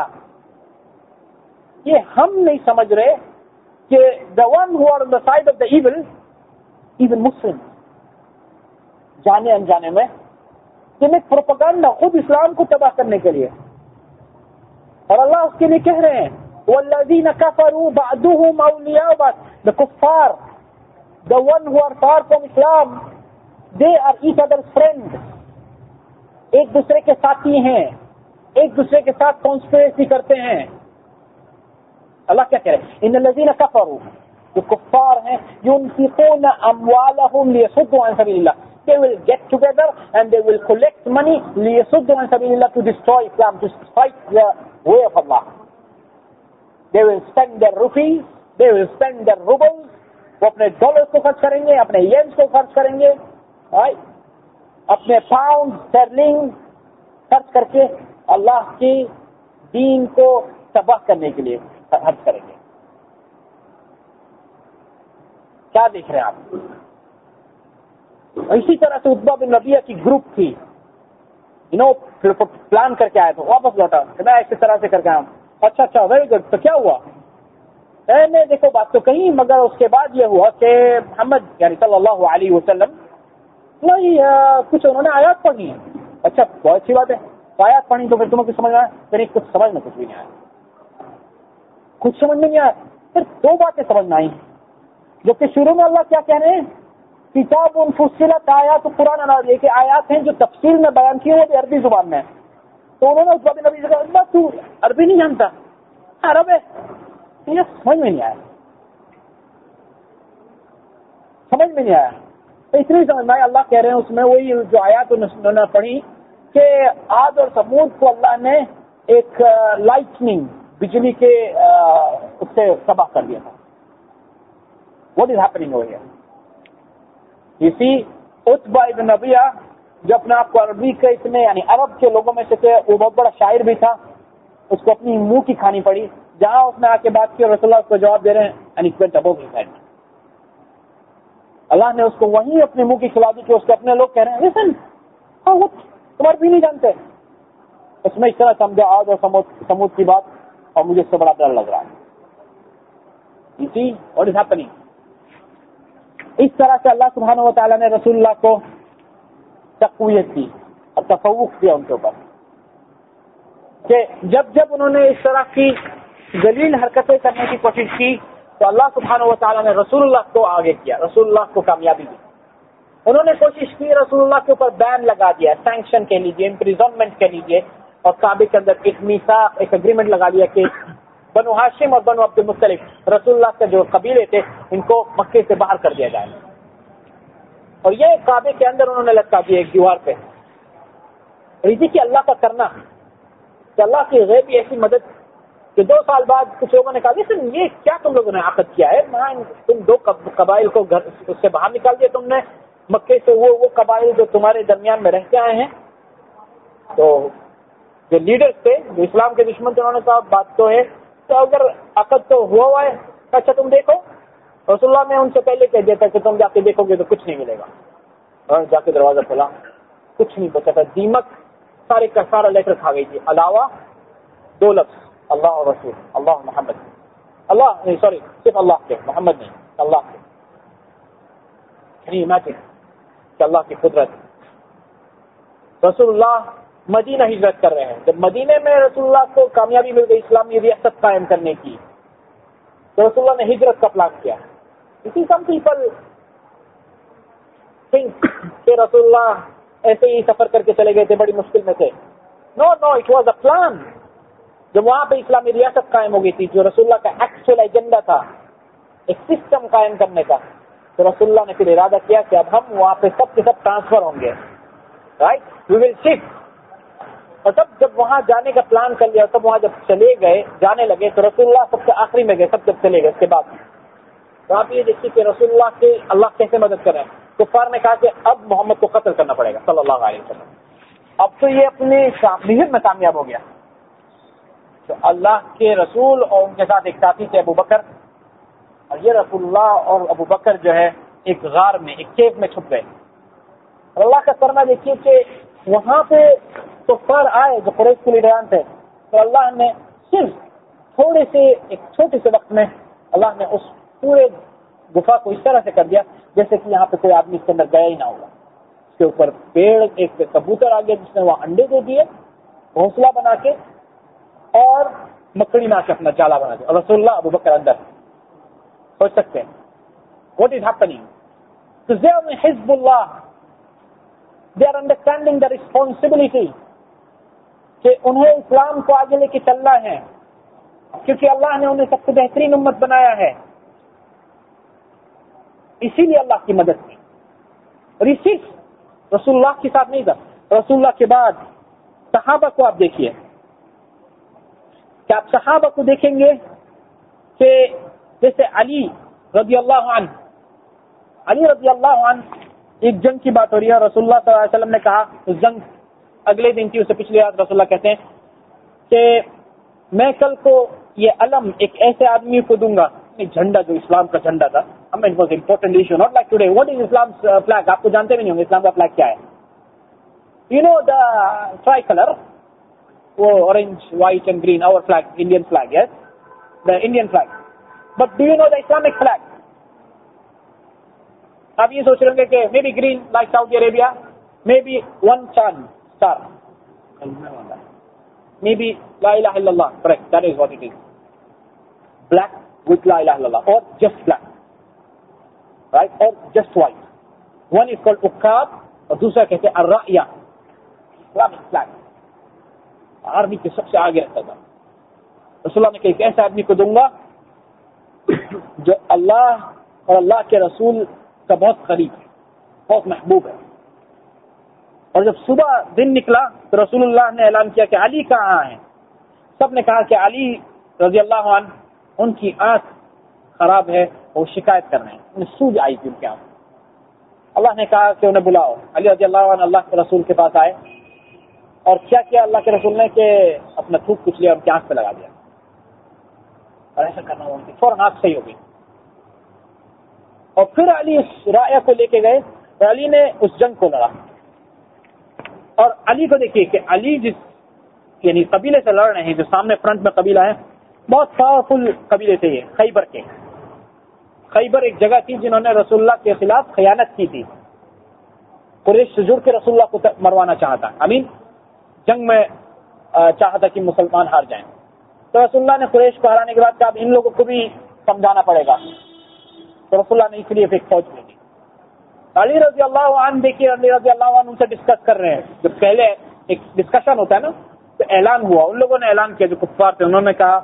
یہ ہم نہیں سمجھ رہے کہ the one who are on the side of the evil, even Muslims, جانے انجانے میں they make propaganda خود اسلام کو تباہ کرنے کے لیے. اور اللہ اس کے لیے کہہ رہے ہیں وَالَّذِينَ كَفَرُوا بَعْدُهُمْ أَوْلِيَاءُ بَعْضٍ, the kuffar, the one who are far from Islam, they are each other's friends, ایک دوسرے کے ساتھی ہیں, ایک دوسرے کے ساتھ کانسپریسی کرتے ہیں. اللہ کیا کہہ رہے ہیں, ان الذین کفروا, جو کفار ہیں, ينفقون اموالهم ليصدوا عن سبيل الله, they will get together and they will collect money ليصدوا عن سبيل الله, to destroy Islam, to fight the way of Allah. They will spend their rupees, they will spend their rubles, وہ اپنے ڈالرز کو خرچ کریں گے, اپنے یینز کو خرچ کریں گے, right? اپنے پاؤنڈ سٹرلنگ خرچ کر کے اللہ کی دین کو تباہ کرنے کے لیے خرچ کریں گے. کیا دیکھ رہے ہیں آپ؟ اسی طرح سے عتبہ بن ربیعہ کی گروپ تھی, یو نو, پلان کر کے آئے تو واپس لوٹا, میں ایسی طرح سے کر کے آیا. اچھا اچھا ویری گڈ, تو کیا ہوا؟ اے میں دیکھو بات تو کہیں, مگر اس کے بعد یہ ہوا کہ محمد یعنی صلی اللہ علیہ وسلم نہیں کچھ انہوں نے آیات پڑھی ہیں. اچھا بہت اچھی بات ہے, آیات پڑھی تو پھر تمہیں کچھ سمجھ میں آیا؟ پھر کچھ سمجھ میں کچھ بھی نہیں آیا, کچھ سمجھ میں نہیں آیا. پھر دو باتیں سمجھ میں آئی, جو کہ شروع میں اللہ کیا کہہ رہے ہیں, کتاب فصلت آیات قرآن, یہ کہ آیات ہیں جو تفصیل میں بیان کی, وہ بھی عربی زبان میں. تو انہوں نے اس بات نبی سے کہا تو عربی نہیں جانتا, عرب ہے, یہ سمجھ میں نہیں آیا, سمجھ میں نہیں آیا. تو اتنی سمجھ میں اللہ کہہ رہے ہیں اس میں وہی جو آیات انہوں نے پڑھی کہ عاد اور ثمود کو اللہ نے ایک لائٹننگ بجلی کے اس سے تباہ کر دیا تھا. What is happening over here? You see Utbah ibn Rabiah جو اپنے آپ کو عربی کے اتنے یعنی عرب کے لوگوں میں سے تھے, وہ بہت بڑا شاعر بھی تھا, اس کو اپنی منہ کی کھانی پڑی. جہاں اس نے آ کے بات کی اور رسول اللہ اس کو جواب دے رہے ہیں and it went above his head. اللہ نے اس کو وہیں اپنے منہ کی کھلا دی کہ اس کے اپنے لوگ کہہ رہے ہیں لسن تمہارے بھی نہیں جانتے. اس میں اس طرح سمجھا عاد اور ثمود کی بات, اور مجھے اس سے بڑا ڈر لگ رہا ہے. You see what is happening؟ اس طرح سے اللہ سبحانہ و تعالیٰ نے رسول اللہ کو تقویت دی اور تفوق دیا ان کے اوپر کہ جب جب انہوں نے اس طرح کی ذلیل حرکتیں کرنے کی کوشش کی تو اللہ سبحانہ و تعالیٰ نے رسول اللہ کو آگے کیا, رسول اللہ کو کامیابی دی. انہوں نے کوشش کی رسول اللہ کے اوپر بین لگا دیا, سینکشن کہہ لیجیے, امپریزنمنٹ کہہ لیجیے, اور کعبے کے اندر ایک میثاق ایک اگریمنٹ لگا دیا کہ بنو ہاشم اور بنو عبد المطلب رسول اللہ کے جو قبیلے تھے ان کو مکے سے باہر کر دیا جائے. اور یہ کعبے کے اندر انہوں نے لٹکا دیا ایک دیوار پہ. رضی کی اللہ کا کرنا کہ اللہ کی غیبی ایسی مدد کہ دو سال بعد کچھ لوگوں نے کہا لیکن یہ کیا تم لوگوں نے عقد کیا ہے, تم دو قبائل کو گھر اس سے باہر نکال دیا تم نے مکے سے, وہ وہ قبائل جو تمہارے درمیان میں رہتے آئے ہیں. تو جو لیڈرز تھے جو اسلام کے دشمن تھے انہوں نے کہا بات تو ہے, تو اگر عقد تو ہوا ہوا ہے اچھا تم دیکھو. رسول اللہ نے ان سے پہلے کہہ دیا تھا کہ تم جا کے دیکھو گے تو کچھ نہیں ملے گا. اور جا کے دروازہ کھولا, کچھ نہیں بچا تھا, دیمک سارے کا سارا لیٹر کھا گئی تھی, علاوہ دو لفظ اللہ اور رسول, اللہ محمد, اللہ نہیں سوری صرف اللہ کے, محمد نہیں اللہ کے. نہیں امیجن کہ اللہ کی قدرت. رسول اللہ مدینہ ہجرت کر رہے ہیں, جب مدینے میں رسول اللہ کو کامیابی مل گئی اسلامی ریاست قائم کرنے کی تو رسول اللہ نے ہجرت کا پلان کیا. اسی سم پیپل تھنک کہ رسول اللہ ایسے ہی سفر کر کے چلے گئے تھے, بڑی مشکل میں تھے. No no it was a plan. جب وہاں پہ اسلامی ریاست قائم ہو گئی تھی جو رسول اللہ کا ایکچوئل ایجنڈا تھا ایک سسٹم قائم کرنے کا, تو رسول اللہ نے پھر ارادہ کیا کہ اب ہم وہاں پہ سب کے سب ٹرانسفر ہوں گے, رائٹ وی ول شفٹ. اور تب جب وہاں جانے کا پلان کر لیا تب وہاں جب چلے گئے جانے لگے تو رسول اللہ سب سے آخری میں گئے, سب جب چلے گئے اس کے بعد. تو آپ یہ دیکھیے کہ رسول اللہ کے اللہ کیسے مدد کر رہے ہیں. کفار نے کہا کہ اب محمد کو قتل کرنا پڑے گا صلی اللہ علیہ وسلم. اب تو یہ اپنے محنت میں کامیاب ہو گیا. تو اللہ کے رسول اور ان کے ساتھ ایک ساتھی تھے ابو بکر, اور یہ رسول اللہ اور ابو بکر جو ہے ایک غار میں ایک کیف میں چھپ گئے. اور اللہ کا کرنا دیکھیے کہ وہاں پہ کفار آئے جو قریش کے لیڈران تھے, تو اللہ نے صرف تھوڑے سے ایک چھوٹے سے وقت میں اللہ نے اس پورے گفا کو اس طرح سے کر دیا جیسے کہ یہاں پہ کوئی آدمی اس کے اندر گیا ہی نہ ہوگا. اس کے اوپر پیڑ ایک کبوتر آ گیا جس نے وہاں انڈے دے دیے گھونسلہ بنا کے, اور مکڑی میں آ کے اپنا جالا بنا دیا, اور رسول اللہ ابو بکر اندر. سوچ سکتے ہیں واٹ از ہیپننگ. تو حزب اللہ they are understanding the responsibility کہ انہیں اسلام کو آگے لے کے چلنا ہے, کیونکہ اللہ نے انہیں سب سے بہترین امت بنایا ہے. اسی لیے اللہ کی مدد کی. اور یہ صرف رسول اللہ کے ساتھ نہیں تھا, رسول اللہ کے بعد صحابہ کو آپ دیکھیے کہ آپ صحابہ کو دیکھیں گے کہ جیسے علی رضی اللہ عنہ, علی رضی اللہ عنہ ایک جنگ کی بات ہو رہی ہے, رسول اللہ صلی اللہ علیہ وسلم نے کہا اس جنگ اگلے دن کی, اسے پچھلے رات رسول اللہ کہتے ہیں کہ میں کل کو یہ علم ایک ایسے آدمی کو دوں گا, جھنڈا جو اسلام کا جھنڈا تھا, ہمیں it was important issue not like today. What is Islam flag, آپ کو جانتے بھی نہیں ہوں گے اسلام کا فلیگ کیا ہے. You know the tricolour, وہ اورنج وائٹ اینڈ گرین, اور flag Indian flag, yes the Indian flag. But do you know the Islamic flag? آپ یہ سوچ رہے ہوں گے کہ maybe green like Saudi Arabia, maybe one چاند اسٹار, مے بی لا الہ الا اللہ, correct, that is what it is. Black with la ilaha illallah, or just black, right, or just white. One is called uqab, اور دوسرا کہتے ہیں الرائیہ, Islamic flag. Army کے سب سے آگے رکھتا تھا. رسول اللہ نے کہا ایک ایسا آدمی کو دوں گا جو اللہ اور اللہ کے رسول کا بہت قریب ہے, بہت محبوب ہے. اور جب صبح دن نکلا تو رسول اللہ نے اعلان کیا کہ علی کہاں ہیں. سب نے کہا کہ علی رضی اللہ عنہ ان کی آنکھ خراب ہے, وہ شکایت کر رہے ہیں, انہیں سوج آئی تھی ان کی آنکھ. اللہ نے کہا کہ انہیں بلاؤ. علی رضی اللہ عنہ اللہ کے رسول کے پاس آئے, اور کیا کیا اللہ کے رسول نے کہ اپنا تھوک کچھ لیا, ان کی آنکھ پہ لگا دیا, اور ایسا کرنا ہوا ان کی فوراً آنکھ صحیح ہو گئی. اور پھر علی اس رایا کو لے کے گئے, اور علی نے اس جنگ کو لڑا. اور علی کو دیکھیے کہ علی جس یعنی قبیلے سے لڑ رہے ہیں, جو سامنے فرنٹ میں قبیلہ ہے, بہت پاورفل قبیلے تھے یہ, خیبر کے. خیبر ایک جگہ تھی جنہوں نے رسول اللہ کے خلاف خیانت کی تھی. قریش سے جڑ کے رسول اللہ کو مروانا چاہتا, امین جنگ میں چاہتا کہ مسلمان ہار جائیں. تو رسول اللہ نے قریش کو ہرانے کے بعد کہا ان لوگوں کو بھی سمجھانا پڑے گا. تو رسول اللہ نے اس لیے ایک فوج بھیجی. علی رضی اللہ عنہ دیکھیے, علی رضی اللہ عنہ ان سے ڈسکس کر رہے ہیں. جو پہلے ایک ڈسکشن ہوتا ہے نا, تو اعلان ہوا, ان لوگوں نے اعلان کیا جو کفار تھے, انہوں نے کہا,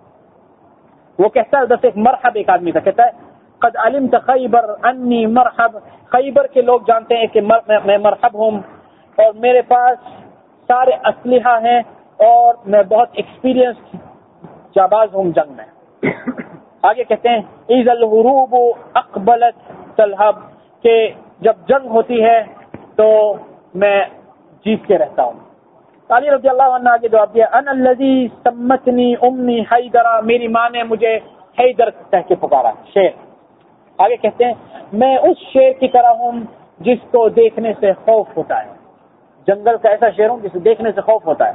وہ کہتا ہے ادھر سے ایک مرحب ایک آدمی تھا, کہتا ہے قد علمت خیبر انی مرحب, خیبر کے لوگ جانتے ہیں کہ میں مرحب ہوں, اور میرے پاس سارے اسلحہ ہیں, اور میں بہت ایکسپیرینس جاباز ہوں جنگ میں. آگے کہتے ہیں اذ الحروب اقبلت تلہب, کہ جب جنگ ہوتی ہے تو میں جیت کے رہتا ہوں. علی رضی اللہ عنہ آگے جواب دیا انا الذی سمتنی امی حیدرا, میری ماں نے مجھے حیدر کہہ کے پکارا, شیر. آگے کہتے ہیں میں اس شیر کی طرح ہوں جس کو دیکھنے سے خوف ہوتا ہے, جنگل کا ایسا شیر ہوں جسے دیکھنے سے خوف ہوتا ہے,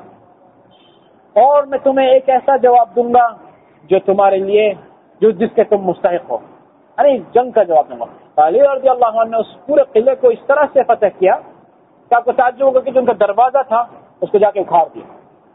اور میں تمہیں ایک ایسا جواب دوں گا جو تمہارے لیے جو جس کے تم مستحق ہو. ارے جنگ کا جواب دوں گا. علی رضی اللہ عنہ نے اس پورے قلعے کو اس طرح سے فتح کیا کہ آپ کو تعجب ہوگا کہ جو ان کا دروازہ تھا اس کو جا کے اکھاڑ دیا,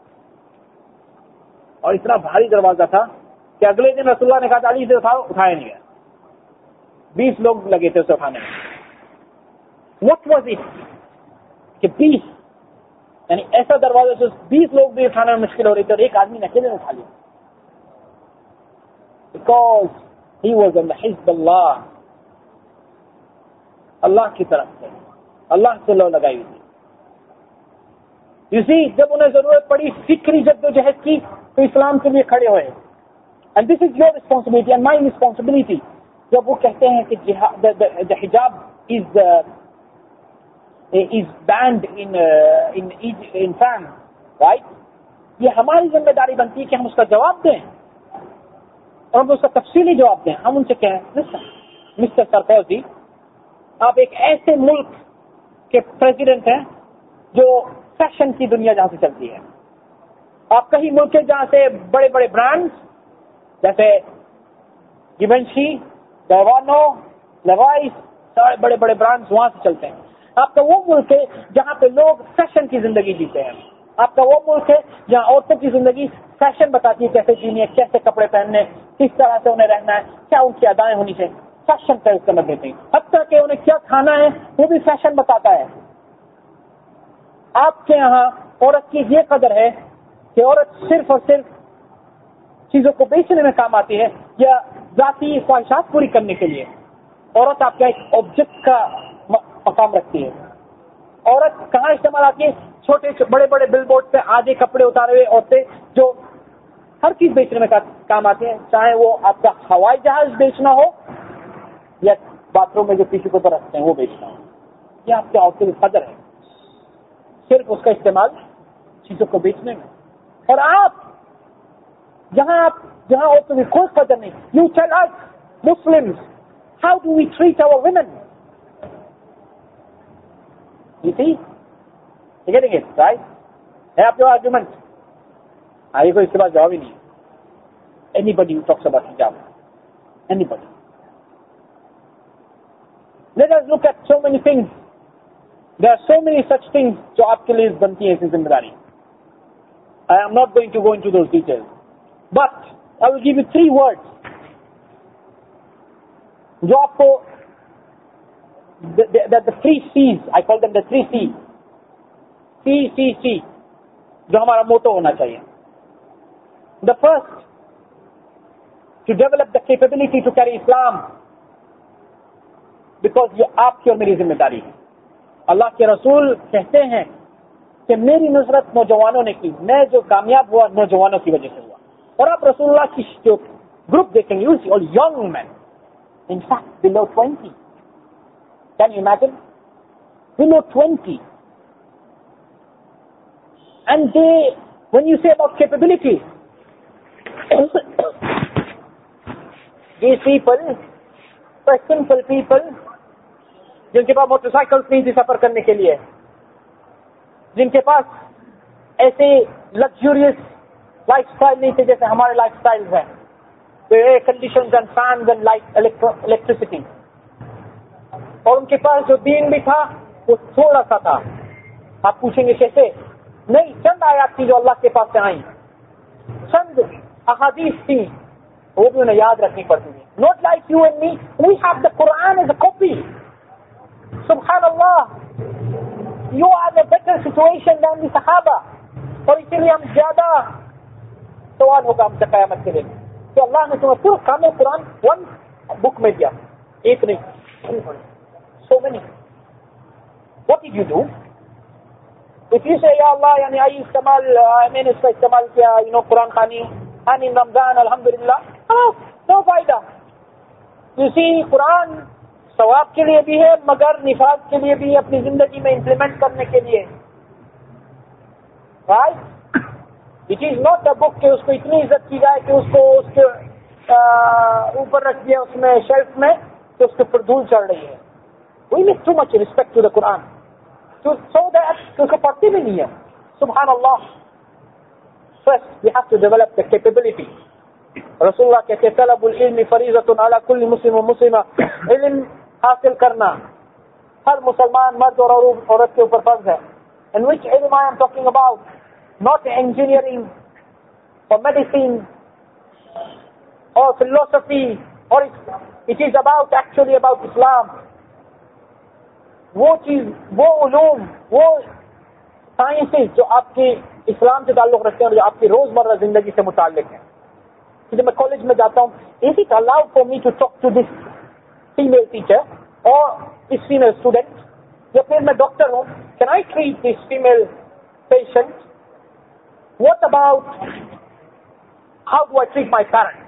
اور اتنا بھاری دروازہ تھا کہ اگلے دن رسول اللہ نے کہا علی سے اٹھاؤ, اٹھایا نہیں گیا. بیس لوگ لگے تھے اسے اٹھانے میں. وٹ واز اٹ کہ بیس یعنی ایسا دروازہ سے بیس لوگ بھی اٹھانے میں مشکل ہو رہی تھی, اور ایک آدمی نے اکیلے اٹھا لیا. بیکاز ہی واز ان حزب اللہ, اللہ کی طرف سے, اللہ سے لو لگائی ہوئی تھی. You see, جب انہیں ضرورت پڑی فکری جدوجہد کی تو اسلام کے لیے کھڑے ہوئے. And this is your responsibility and my responsibility. جب وہ کہتے ہیں کہ the hijab is uh, is banned in uh, in in France, right? یہ ہماری ذمہ داری بنتی ہے کہ ہم اس کا جواب دیں, اور ہم اس کا تفصیلی جواب دیں. ہم ان سے کہیں مسٹر سرکوزی, آپ ایک ایسے ملک کے پریزیڈنٹ ہیں جو فیشن کی دنیا جہاں سے چلتی ہے. آپ کہیں ملک ہیں جہاں سے بڑے بڑے برانڈز جیسے گیونشی, گوانو, لیوائس, سارے بڑے بڑے برانڈز وہاں سے چلتے ہیں. آپ کا وہ ملک ہے جہاں پہ لوگ فیشن کی زندگی جیتے ہیں. آپ کا وہ ملک ہے جہاں عورتوں کی زندگی فیشن بتاتی ہے, کیسے جینی ہے, کیسے کپڑے پہننے, کس طرح سے انہیں رہنا ہے, کیا ان کی ادائیں ہونی چاہیے. فیشن کا استعمال دیتے ہیں, حتیٰ کہ انہیں کیا کھانا ہے وہ بھی فیشن بتاتا ہے. آپ کے یہاں عورت کی یہ قدر ہے کہ عورت صرف اور صرف چیزوں کو بیچنے میں کام آتی ہے یا ذاتی خواہشات پوری کرنے کے لیے. عورت آپ کا ایک آبجیکٹ کا مقام رکھتی ہے. عورت کہاں استعمال آتی ہے؟ چھوٹے بڑے بڑے بل بورڈ پہ آدھے کپڑے اتارے ہوئے عورتیں جو ہر چیز بیچنے میں کام آتی ہیں, چاہے وہ آپ کا ہوائی جہاز بیچنا ہو یا باتھ روم میں جو ٹیشو پیپر رکھتے ہیں وہ بیچنا ہو. یہ آپ کے عورتوں کی قدر ہے, صرف اس کا استعمال چیزوں کو بیچنے میں. اور آپ جہاں آپ جہاں عورتوں کی کوئی قدر نہیں. You tell us Muslims how do we treat our women. You see? You getting it, right? ہے آپ کے آرگومنٹ. آگے کوئی اس کے بعد جواب ہی نہیں. Anybody who talks about hijab, anybody. Let us look at so many things. There are so many such things جو آپ کے لیے بنتی ہیں اس ذمہ داری. I am not going to go into those details, but I will give you three words جو آپ کو The, the, the three C's, I call them the three C's. C, C, C. جو ہمارا موٹو ہونا چاہیے. The first, to develop the capability to carry Islam. Because یہ آپ کی اور میری ذمہ داری ہے. اللہ کے رسول کہتے ہیں کہ میری نصرت نوجوانوں نے کی, میں جو کامیاب ہوا نوجوانوں کی وجہ سے ہوا. اور آپ رسول اللہ کی جو گروپ دیکھیں گے, all young men, in fact below twenty. Can you imagine? Below twenty. And they, when you say about capability, these people, for simple people, جن کے پاس موٹر سائیکل نہیں تھی سفر کرنے کے لیے, جن کے پاس ایسے لگژریس لائف اسٹائل نہیں تھے جیسے ہمارے لائف اسٹائل ہیں, air conditions and fans and light electricity, اور ان کے پاس جو دین بھی تھا وہ تھوڑا سا تھا. آپ پوچھیں گے کیسے؟ نہیں, چند آیات تھی جو اللہ کے پاس سے آئیں, چند احادیث تھی, وہ بھی انہیں یاد رکھنی پڑتی تھی. Not like you and me, we have the Quran as a copy. سبحان اللہ, you are a better situation than the Sahaba. اور اسی لیے ہم زیادہ سوال ہوگا ہم سے قیامت کے دن کہ اللہ نے تمہیں صرف کام قرآن ون بک میں دیا, ایک نہیں, so many. What did you do? If you say یا اللہ یعنی آئی استعمال, میں نے اس کا استعمال کیا, یو نو قرآن خوانی ان رمضان الحمدللہ, نو فائدہ. یو سی قرآن ثواب کے لیے بھی ہے مگر نفاذ کے لیے بھی, اپنی زندگی میں امپلیمنٹ کرنے کے لیے. Right, it is not a book کہ اس کو اتنی عزت کی جائے کہ اس کو اس کے اوپر رکھ دیا اس میں شیلف میں کہ اس کے اوپر دھول چڑھ رہی ہے. We make to much respect to the Quran so that اس کو پڑھتے بھی نہیں ہے. سبحان اللہ. First we have to develop the capability. رسول اللہ کہتے ہیں طلب العلم فریضۃ علی کل مسلم و مسلمہ, علم حاصل کرنا ہر مسلمان مرد اور عورت کے اوپر فرض ہے. And which ilm I am talking about? Not engineering or medicine or philosophy, or it, it is about actually about Islam. وہ چیز, وہ علوم, وہ سائنسز جو آپ کے اسلام سے تعلق رکھتے ہیں اور جو آپ کی روزمرہ زندگی سے متعلق ہیں. جب میں کالج میں جاتا ہوں, is it allowed for me to talk to this female teacher or this female student? یا پھر میں ڈاکٹر ہوں, can I treat this female patient? What about how do I treat my parents?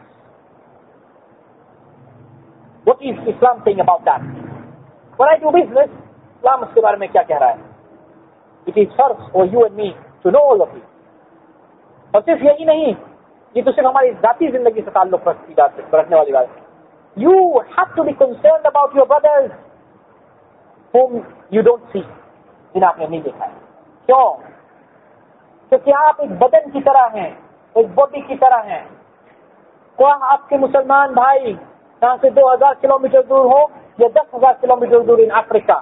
What is Islam saying about that? When I do business, Islam اس کے بارے میں کیا کہہ رہا ہے؟ It is first for you and me to know all of it. اور صرف یہی نہیں, یہ تو صرف ہماری ذاتی زندگی سے تعلق رکھنے والی بات ہے. You have to be concerned about your brothers whom you don't see, جنہیں آپ نے نہیں دیکھا ہے. کیوں؟ کیونکہ آپ ایک بدن کی طرح ہیں, ایک باڈی کی طرح ہیں. کوئی آپ کے مسلمان بھائی یہاں سے دو ہزار کلو میٹر دور ہو یا دس ہزار کلو میٹر دور ان افریقہ,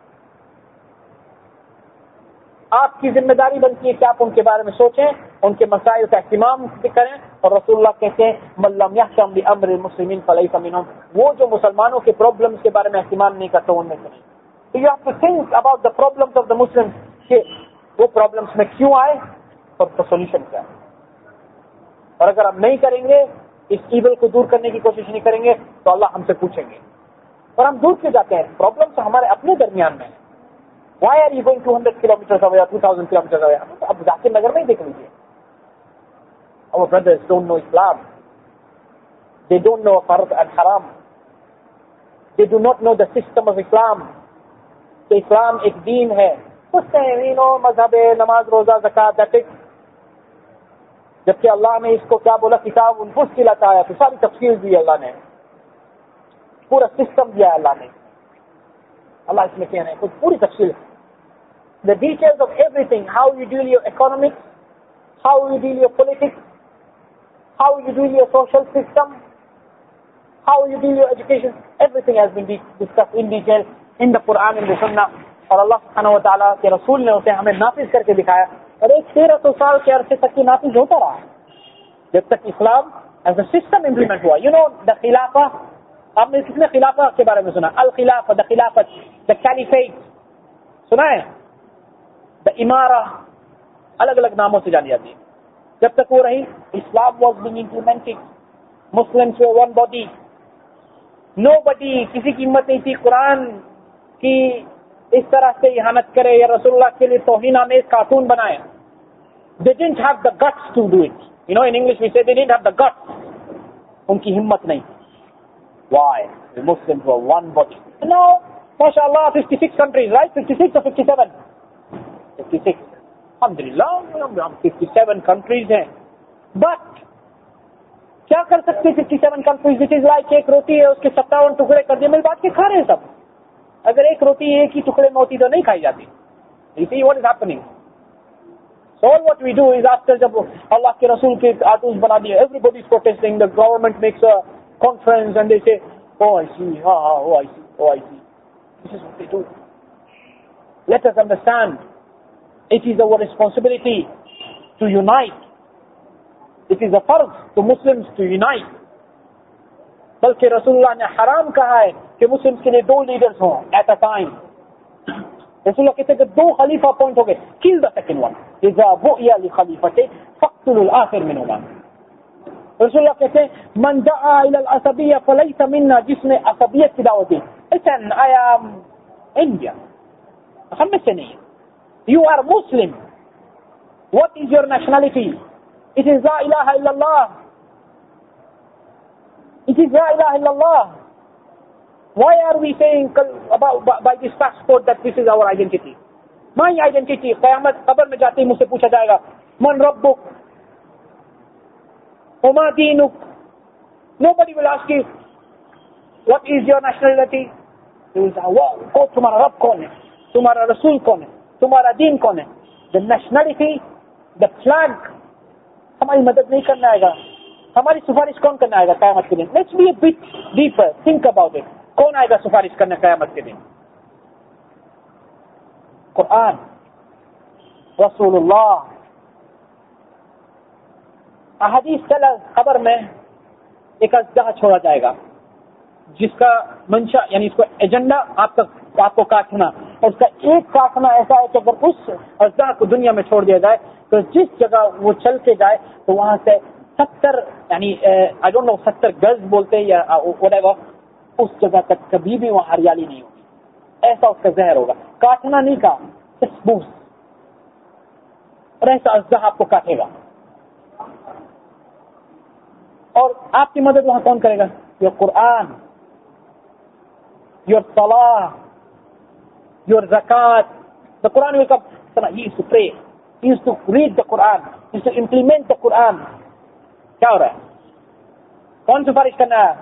آپ کی ذمہ داری بنتی ہے کہ آپ ان کے بارے میں سوچیں, ان کے مسائل کا اہتمام کریں. اور رسول اللہ کہتے ہیں من لم یحکم بامر المسلمین فلیس منہم, وہ جو مسلمانوں کے پرابلمس کے بارے میں اہتمام نہیں کرتا ان میں سے نہیں. So you have to think about the problems of the Muslims, کہ وہ پرابلمس میں کیوں آئے اور اس کا سولوشن کیا ہے. اور اگر ہم نہیں کریں گے, اس ایول کو دور کرنے کی کوشش نہیں کریں گے, تو اللہ ہم سے پوچھیں گے. اور ہم دور کیوں جاتے ہیں؟ پرابلمس ہمارے اپنے درمیان میں ہیں. Why are you going two hundred kilometers away or two thousand kilometers away? اب ذاکر نگر میں ہی دیکھ لیجیے. Our brothers don't know Islam. They don't know Farz and Haram. They do not know the system of Islam. کہ اسلام ایک دین ہے. کچھ نہیں, نو مذہب ہے, نماز روزہ زکات, دیٹ اٹ. جبکہ اللہ نے اس کو کیا بولا, کتاب انفصلت آیا, تو ساری تفصیل دی اللہ نے, پورا سسٹم دیا اللہ نے. اللہ اس میں کہہ رہے ہیں کچھ پوری تفصیل, the details of everything, how you deal your economics, how you deal your politics, how you deal your social system, how you deal your education, everything has been discussed in detail in the Quran and the Sunnah. اور اللہ سبحانہ و تعالیٰ کے رسول نے اسے ہمیں نافذ کر کے دکھایا, اور ایک تیرہ سو سال کے عرصے تک کی نافذ ہوتا رہا جب تک Islam as a system implement ہوا. یو نو دا خلافہ, آپ نے کس نے خلافہ کے بارے میں سنا؟ الخلافہ, دا خلافت, دا کیلیفیٹ سنا ہے؟ دا امارہ, الگ الگ ناموں سے جانی جاتی ہے. جب تک وہ رہی, Islam was being implemented, Muslims وere ون باڈی, Nobody, کسی کی ہمت نہیں تھی قرآن کی اس طرح سے اہانت کرے یا رسول اللہ کے لیے توہین آمیز کارٹون بنائے. They didn't have the guts to do it. You know, in English we say they didn't have the guts. ان کی ہمت نہیں. Why? The Muslims were one body. Now, mashallah, fifty-six countries, right? fifty-six or fifty-seven? fifty-six. Alhamdulillah, fifty-seven countries ہیں. But کیا کر سکتے fifty-seven countries, which is like ایک روٹی ہے اس کے ستاون ٹکڑے کر دیے مل بات کے کھا رہے ہیں سب. اگر ایک روٹی ایک ہی ٹکڑے میں ہوتی تو نہیں کھائی جاتی. You see what is happening? So all what we do is after جب اللہ کے رسول کے آتوش بنا دیے, everybody is protesting, the government makes a conference and they say, oh I see, ha ha, oh I see, oh I see. This is what they do. Let us understand, it is our responsibility to unite. It is a فرض to Muslims to unite. بلکہ رسول اللہ نے حرام کہا ہے کہ Muslims کے لیے دو لیڈرز ہوں at a time. رسول اللہ کہتے ہیں کہ دو خلیفہ اپوائنٹ ہو گئے, kill the second one. اذا بؤي لخلیفته فاقتلوا الاخر منهما. رسول اللہ کہتے ہیں من دعا الى العصبیہ فلیس منا, جس نے عصبیت کی دعوت دی. Listen, I am Indian. ہم میں سے نہیں. You are Muslim. What is your nationality? It is La ilaha illallah. It is La ilaha illallah. Why are we saying about by this passport that this is our identity? My identity. قیامت قبر میں جاتے ہی مجھ سے پوچھا جائے گا من ربک وما دینک. Nobody will ask you what is your nationality. He will say, wow, تمہارا رب کون ہے, تمہارا رسول کون ہے, تمہارا دین کون ہے. The nationality, the flag, ہماری مدد نہیں کرنا آئے گا. ہماری سفارش کون کرنا آئے گا قیامت کے دن. Let's be a bit deeper, think about it. کون آئے گا سفارش کرنے قیامت کے دن؟ قرآن, رسول اللہ. احادیث چلا خبر میں ایک اژدہا چھوڑا جائے گا جس کا منشا یعنی اس کو ایجنڈا آپ کا آپ کو کاٹنا, اور اس کا ایک کاٹنا ایسا ہے کہ اگر اس اژدہا کو دنیا میں چھوڑ دیا جائے تو جس جگہ وہ چل کے جائے تو وہاں سے ستر یعنی آئی ڈونٹ نو ستر گز بولتے یا whatever, اس جگہ تک کبھی بھی وہاں ہریالی نہیں ہوگی. ایسا اس کا زہر ہوگا. کاٹنا نہیں کا بوس, اور ایسا اژدہا آپ کو کاٹے گا. اور آپ کی مدد وہاں کون کرے گا؟ یور قرآن, یور صلاح, یور زکات. The Quran will come. He used to pray. He used to read the Quran. He used to implement the Quran. کیا ہو رہا ہے؟ کون سفارش کرنا ہے؟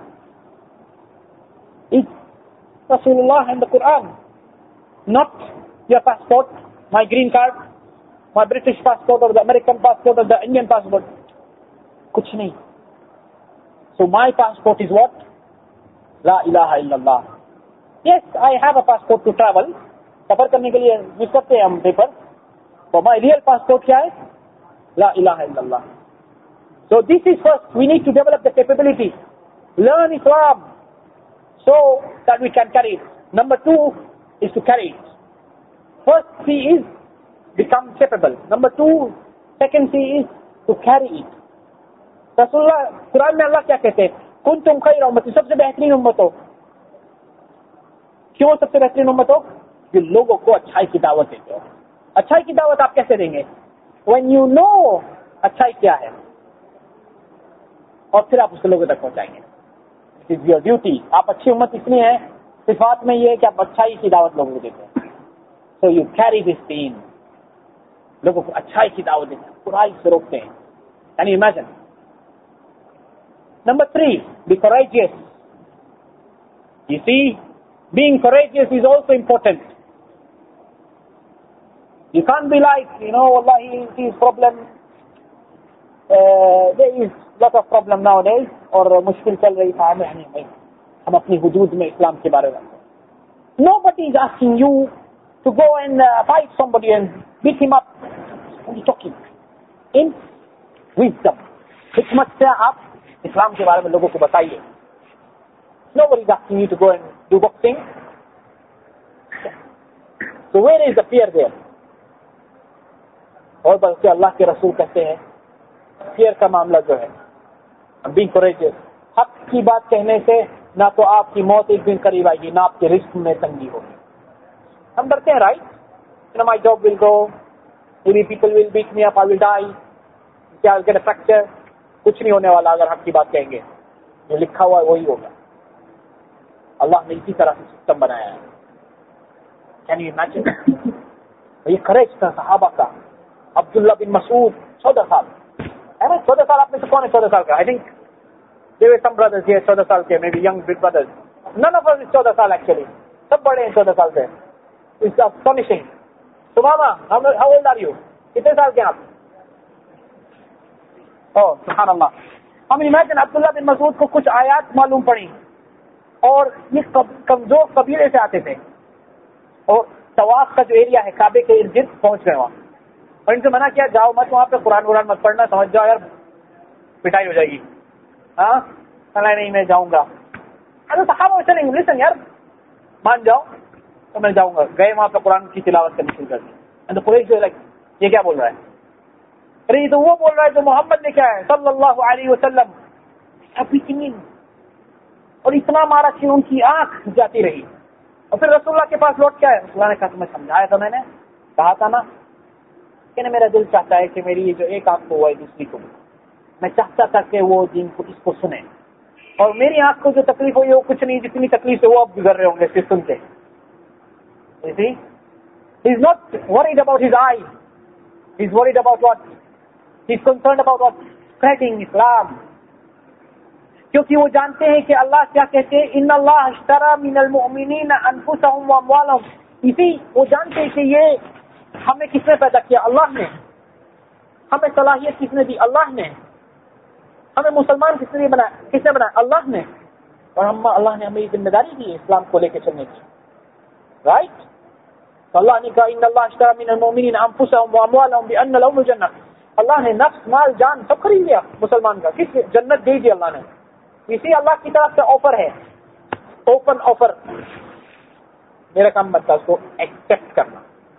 It's Rasulullah and the Quran. Not your passport, my green card, my British passport or the American passport or the Indian passport. کچھ نہیں. So my passport is what? La ilaha illallah. Yes, I have a passport to travel. سفر کرنے کے لیے use کرتے ہیں ہم paper. تو my real passport کیا ہے؟ La ilaha illallah. So this is first, we need to develop the capability. Learn Islam so that we can carry it. Number two is to carry it. First C is become capable. Number two, second C is to carry it. رسول اللہ قرآن میں اللہ کیا کہتے ہیں؟ کنتم خیر امت, سب سے بہترین امت ہو. کیوں سب سے بہترین امت ہو؟ کہ لوگوں کو اچھائی کی دعوت دیتے ہو. اچھائی کی دعوت آپ کیسے دیں گے؟ when you know اچھائی کیا ہے, اور پھر آپ اس کو لوگوں تک پہنچائیں گے. It is your duty. آپ اچھی امت اس لیے ہیں, صفات میں یہ ہے کہ آپ اچھائی کی دعوت لوگوں کو دیتے ہیں. So you carry this deen. لوگوں کو اچھائی کی دعوت دیتے ہیں, برائی سے روکتے ہیں. Can you imagine? Number three, be courageous. You see, being courageous is also important. You can't be like, you know, wallahi, this problem, uh, there is lot of problem nowadays, اور مشکل چل رہی تھا ہمیں نہیں بھائی ہم اپنی حدود میں اسلام کے بارے میں. Nobody is asking you to go and uh, fight somebody and beat him up. What are you talking? In wisdom. حکمت سے آپ اسلام کے بارے میں لوگوں کو بتائیے. Nobody is asking you to go and do boxing. So where is the fear there? اور بلکہ اللہ کے رسول کہتے ہیں فیئر کا معاملہ جو ہے, being courageous, حق کی بات کہنے سے نہ تو آپ کی موت ایک دن قریب آئے گی، نہ آپ کے رزق میں تنگی ہوگی. ہم ڈرتے ہیں right, you know, my job will go, maybe people will beat me up, I will die, I'll get a fracture. کچھ نہیں ہونے والا اگر حق کی بات کہیں گے، جو لکھا ہوا ہے وہی ہوگا. اللہ نے اسی طرح سے سسٹم بنایا ہے. Can you imagine? یہ کریج تھا صحابہ کا. عبداللہ بن مسعود چودہ سال ہے نا، چودہ سال آپ میں سے کون ہے چودہ سال کا؟ I think there were some brothers here چودہ سال کے، maybe young big brothers. none of us is چودہ سال actually. سب بڑے ہیں چودہ سال سے. It's astonishing. سماما how old are you؟ کتنے سال کے آپ؟ oh سبحان اللہ. ہم imagine عبداللہ بن مسعود کو کچھ آیات معلوم پڑی اور یہ کمزور قبیلے سے آتے تھے اور طواف کا جو ایریا ہے کعبے کے ارد گرد پہنچ گئے وہاں، اور ان سے منع کیا جاؤ مت وہاں پہ، قرآن قرآن مت پڑھنا، سمجھ جاؤ یار پٹائی ہو جائے گی. ہاں نہیں میں جاؤں گا. ارے صحابہ چلیں گے، لسن یار مان جاؤ تو میں جاؤں گا. گئے وہاں پہ قرآن کی تلاوت کرنی شروع کر دی. قریش جو لائک یہ کیا بول رہا ہے؟ ارے یہ تو وہ بول رہا ہے جو محمد نے کیا ہے صلی اللہ علیہ وسلم. اور اتنا مارا کہ ان کی آنکھ جاتی رہی. اور پھر رسول اللہ کے پاس لوٹ کے آئے. رسول اللہ نے کہا تمہیں سمجھایا تھا، میں نے کہا تھا نا کہ میرا دل چاہتا ہے کہ میری یہ جو ایک آنکھ کو ہوا ہے دوسری کو، میں چاہتا تھا کہ وہ جن کو اس کو سنیں، اور میری آنکھ کو جو تکلیف ہوئی وہ کچھ نہیں، جتنی تکلیف ہے وہ اب گزر رہے ہوں گے سن کے. You see? He's not worried about his eye. He's worried about what? He's concerned about what? Spreading Islam. کیونکہ وہ جانتے ہیں کہ اللہ کیا کہتے ہیں، ان اللہ اشترى من المؤمنین انفسهم واموالهم. اسی وہ جانتے ہیں کہ یہ ہمیں کس نے پیدا کیا؟ اللہ نے. ہمیں صلاحیت کس نے دی؟ اللہ نے. ہمیں مسلمان کس نے بنایا؟ کس نے بنایا؟ اللہ نے. اور ہم اللہ نے ہمیں یہ ذمہ داری دی ہے اسلام کو لے کے چلنے کی. رائٹ؟ تو اللہ نے کہا ان اللہ اشترى من المؤمنین انفسهم واموالهم بان لهم الجنہ. اللہ نے نفس مال جان سب خرید لیا مسلمان کا. کس جنت دے دی اللہ نے. اسی اللہ کی طرف سے آفر ہے، اوپن آفر. میرا کام بنتا ہے اس کو ایکسپٹ کرنا.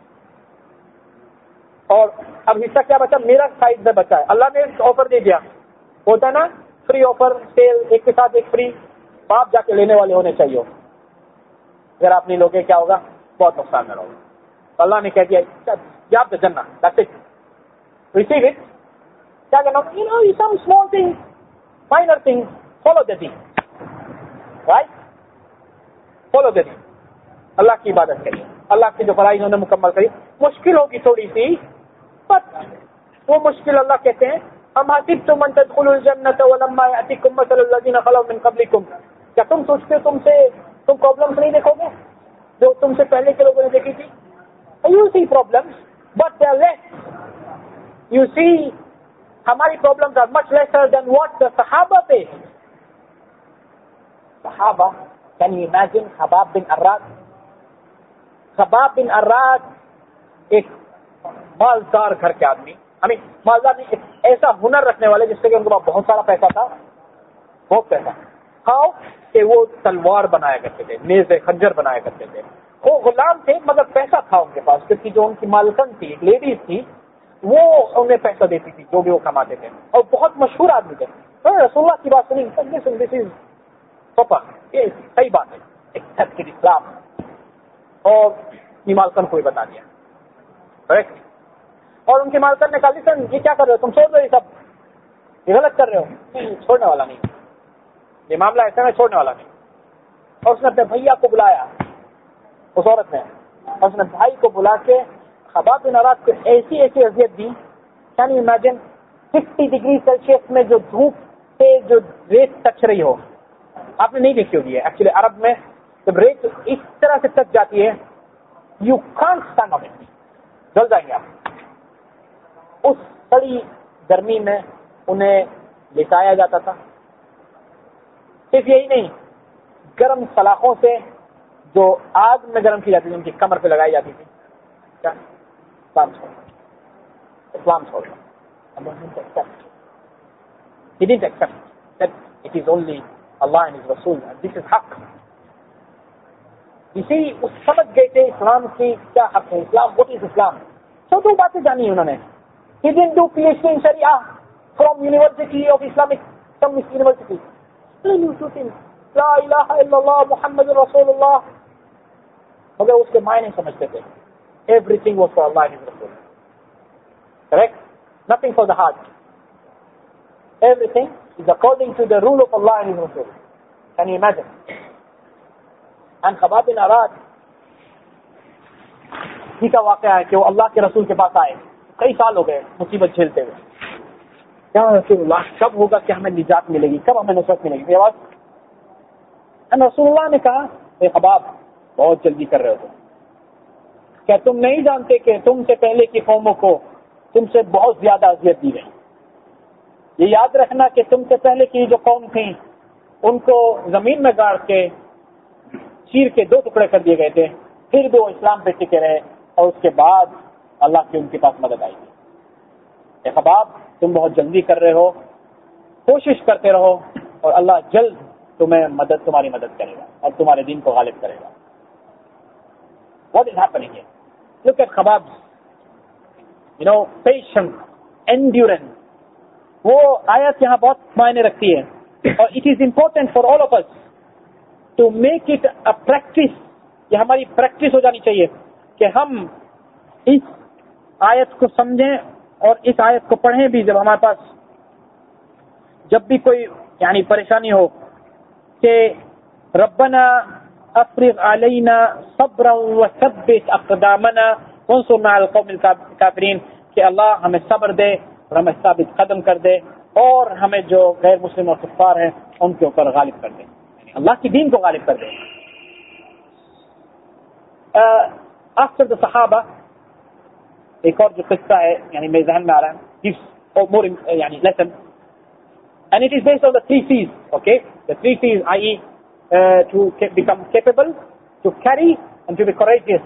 اور اب حصہ کیا بچا؟ میرا سائڈ میں بچا ہے. اللہ نے آفر دے دیا، ہوتا نا فری آفر سیل، ایک کے ساتھ ایک فری. آپ جا کے لینے والے ہونے چاہیے. اگر آپ نہیں لوگے کیا ہوگا؟ بہت نقصان میں رہو گا. تو اللہ نے کہہ دیا آپ جنہ دیٹس اٹ، ریسیو اٹ. کیا کرنا؟ You know some small thing, minor thing, follow the دین. رائٹ؟ فالو دا دین. اللہ کی عبادت کریے، اللہ کی جو فرائض انہوں نے مکمل کری. مشکل ہوگی تھوڑی سی، بٹ وہ مشکل اللہ کہتے ہیں ام حسبتم ان تدخلوا الجنة ولما يأتكم مثل الذين خلوا من قبلكم. کیا تم سوچتے تم سے تم پرابلمس نہیں دیکھو گے جو تم سے پہلے کے لوگوں نے دیکھی تھی؟ You see problems, but they are less. You see, ہماری problems are much lesser than what the Sahaba faced. Sahaba, can you imagine Khabbab bin Arad? Khabbab bin Arad ایک مالدار گھر کے آدمی، ہمیں مالدار نہیں، ایک ایسا ہنر رکھنے والے جس سے کہ ان کے پاس بہت سارا پیسہ تھا، بہت پیسہ. ہاؤ کہ وہ تلوار بنایا کرتے تھے، نیزے خنجر بنایا کرتے تھے. وہ غلام تھے مگر پیسہ تھا ان کے پاس، کیونکہ جو ان کی مالکن تھی ایک لیڈیز تھی وہ انہیں پیسہ دیتی تھی جو بھی وہ کماتے تھے، اور بہت مشہور آدمی تھے. رسول اللہ کی بات سنی، دس از پاپا یہ صحیح بات ہے، ایکسپٹ اسلام، اور اپنی مالکن کو ہی بتا دیا. اور ان کے مالکن نے کہا لسن یہ کیا کر رہے ہو تم، چھوڑ دو یہ سب، یہ غلط کر رہے ہو. نہیں چھوڑنے والا نہیں، یہ معاملہ ایسا میں چھوڑنے والا نہیں. اور اس نے اپنے بھیا کو بلایا، اس عورت نے، اور اس نے بھائی کو بلا کے خباب بن اراد کو ایسی ایسی اذیت دی. Can you imagine fifty degree Celsius میں جو دھوپ سے جو ریت ٹچ رہی ہو، آپ نے نہیں دیکھی ہوگی ایکچولی. عرب میں جب ریت اس طرح سے ٹچ جاتی ہے you can't stand on it, جل جائیں گے آپ. اس سڑی گرمی میں انہیں لٹایا جاتا تھا. صرف یہی نہیں، گرم سلاخوں سے جو آگ میں گرم کی جاتی تھی ان کی کمر پہ لگائی جاتی تھی. کیا اسلام چھوڑ اسلام چھوڑ He didn't accept that it is only Allah and His Rasul and this is حق. اسی اس سمجھ گئے تھے اسلام کی کیا حق ہے، اسلام what is Islam. سو دو باتیں جانی انہوں نے. He didn't do P H D in Sharia from University of Islamic some university. No, no, two things. لا الہ الا اللہ محمد رسول اللہ, مگر اس کے معنی نہیں سمجھتے تھے. Everything was for Allah and his رسول. Correct, nothing for the heart. Everything is according to the rule of Allah and his رسول. Can you imagine? اینڈ خباب بن اراد ہی کا واقعہ ہے کہ وہ اللہ کے رسول کے پاس آئے, کئی سال ہو گئے مصیبت جھیلتے ہوئے. کیا رسول اللہ, کب ہوگا کہ ہمیں نجات ملے گی, کب ہمیں نصرت ملے گی؟ آواز رسول اللہ نے کہا, اے خباب بہت جلدی کر رہے ہو تم, کیا تم نہیں جانتے کہ تم سے پہلے کی قوموں کو تم سے بہت زیادہ اذیت دی گئی؟ یہ یاد رکھنا کہ تم سے پہلے کی جو قوم تھی ان کو زمین میں گاڑ کے چیر کے دو ٹکڑے کر دیے گئے تھے, پھر بھی وہ اسلام پہ ٹکے رہے, اور اس کے بعد اللہ کی ان کے پاس مدد آئی گی. اے خباب تم بہت جلدی کر رہے ہو, کوشش کرتے رہو, اور اللہ جلد تمہیں مدد تمہاری مدد کرے گا اور تمہارے دین کو غالب کرے گا. What is happening here? Look at Khabab. You know, patience, endurance. وہ آیت یہاں بہت معنی رکھتی ہے, اور it is important for all of us to make it a practice. یہ ہماری پریکٹس ہو جانی چاہیے کہ ہم اس آیت کو سمجھیں اور اس آیت کو پڑھیں بھی جب ہمارے پاس جب بھی کوئی یعنی پریشانی ہو, کہ ربنا افرغ علینا صبرا وثبت اقدامنا وانصرنا علی القوم الکافرین, کہ اللہ ہمیں صبر دے اور ہمیں ثابت قدم کر دے, اور ہمیں جو غیر مسلم اور کفار ہیں ان کے اوپر غالب کر دے, اللہ کی دین کو غالب کر دے. آفٹر دا صحابہ ایک اور جو قصہ ہے یعنی میرے ذہن میں آ رہا ہے, مور یعنی lesson, and it is based on the three Cs. Okay, the three Cs I to become capable, to carry and to be courageous.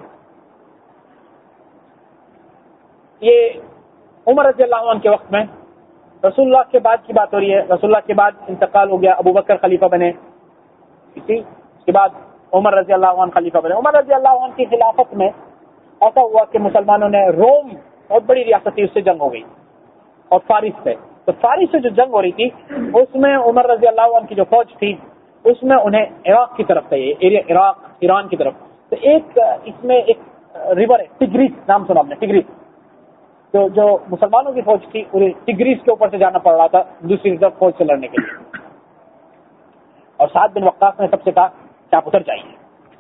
یہ عمر رضی اللہ عنہ کے وقت میں, رسول اللہ کے بعد کی بات ہو رہی ہے, رسول اللہ کے بعد انتقال ہو گیا, ابو بکر خلیفہ بنے, اسی اس کے بعد عمر رضی اللہ عنہ خلیفہ بنے. عمر رضی اللہ عنہ کی خلافت میں ایسا ہوا کہ مسلمانوں نے, روم بہت بڑی ریاست تھی, اس سے جنگ ہو گئی, اور فارس سے. تو فارس سے جو جنگ ہو رہی تھی اس میں عمر رضی اللہ عنہ کی جو فوج تھی اس میں انہیں عراق کی طرف تھا, یہ ایریا عراق ایران کی طرف. تو ایک اس میں ایک ریور ہے ٹگریس, نام سنا آپ نے, ٹگریس. تو جو مسلمانوں کی فوج تھی انہیں ٹگریس کے اوپر سے جانا پڑ رہا تھا دوسری طرف فوج سے لڑنے کے لیے. اور سعد بن وقاص نے سب سے کہا کہ آپ اتر جائیے,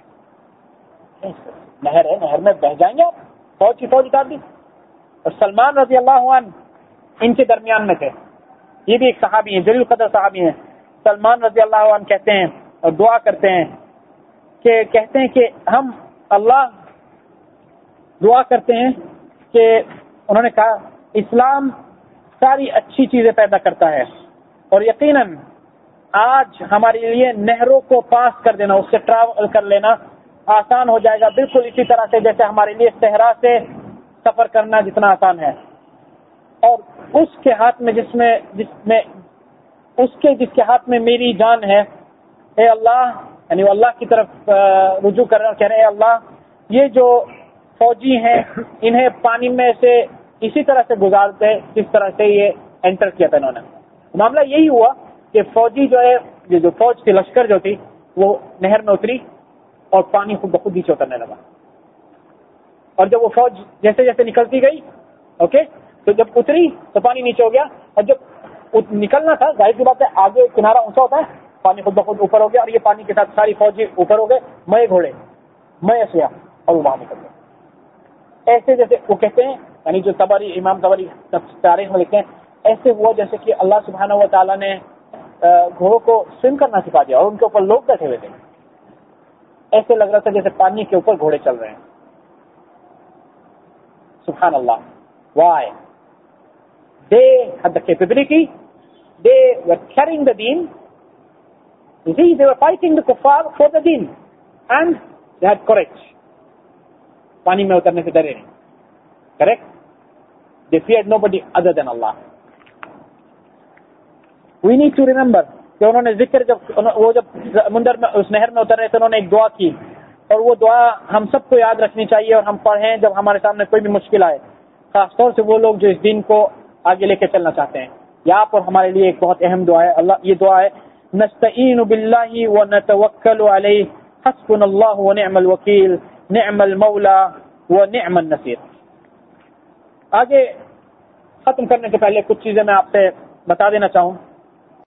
نہر ہے, نہر میں بہ جائیں گے آپ, فوج کی فوج اتار دی. اور سلمان رضی اللہ عنہ ان کے درمیان میں تھے, یہ بھی ایک صحابی ہیں, جلیل القدر صحابی ہیں. سلمان رضی اللہ عنہ کہتے ہیں اور دعا کرتے ہیں کہ کہتے ہیں کہ ہم اللہ دعا کرتے ہیں کہ انہوں نے کہا اسلام ساری اچھی چیزیں پیدا کرتا ہے, اور یقیناً آج ہمارے لیے نہروں کو پاس کر دینا, اس سے ٹریول کر لینا آسان ہو جائے گا, بالکل اسی طرح سے جیسے ہمارے لیے صحرا سے سفر کرنا جتنا آسان ہے. اور اس کے ہاتھ میں جس میں جس میں اس کے جس کے ہاتھ میں میری جان ہے, اے اللہ, یعنی وہ اللہ کی طرف رجوع کر رہے, کہہ رہے اے اللہ یہ جو فوجی ہیں انہیں پانی میں سے اسی طرح سے گزارتے جس طرح سے یہ انٹر کیا تھا انہوں نے. معاملہ یہی ہوا کہ فوجی جو ہے, یہ جو فوج تھی, لشکر جو تھی, وہ نہر میں اتری اور پانی خود بخود نیچے اترنے لگا. اور جب وہ فوج جیسے جیسے نکلتی گئی, اوکے, تو جب اتری تو پانی نیچے ہو گیا, اور جب نکلنا تھا ظاہر سی بات ہے آگے کنارہ اونچا ہوتا ہے, پانی خود بخود اوپر ہو گیا, اور یہ پانی کے ساتھ ساری فوجی اوپر ہو گئے, میں گھوڑے میں اشیا, اور وہ وہاں نکل گئے. ایسے جیسے وہ کہتے ہیں, یعنی جو تبری امام تبری تاریخ میں لکھتے ہیں, ایسے ہوا جیسے کہ اللہ سبحانہ و تعالیٰ نے گھوڑوں کو سوئم کرنا سکھا دیا, اور ان کے اوپر لوگ بیٹھے ہوئے تھے. ایسے لگ رہا تھا جیسے پانی کے اوپر گھوڑے چل رہے ہیں. سبحان اللہ. Why? They had the capability. They were carrying the deen. You see, they were fighting the kuffar for the deen, and they had courage. پانی میں اترنے سے ڈرے نہیں. Correct? They feared nobody other than Allah. We need to remember کہ انہوں نے ذکر جب وہ جب سمندر میں اس نہر میں اتر رہے تھے انہوں نے ایک دعا کی, اور وہ دعا ہم سب کو یاد رکھنی چاہیے اور ہم پڑھیں جب ہمارے سامنے کوئی بھی مشکل آئے, خاص طور سے وہ لوگ جو اس دین کو آگے لے کے چلنا چاہتے ہیں. یہ آپ اور ہمارے لیے ایک بہت اہم دعا ہے. اللہ یہ دعا ہے نستعین باللہ ونتوکل علیہ حسبنا اللہ ونعم الوکیل نعم المولا ونعم النصیر. آگے ختم کرنے سے پہلے کچھ چیزیں میں آپ سے بتا دینا چاہوں.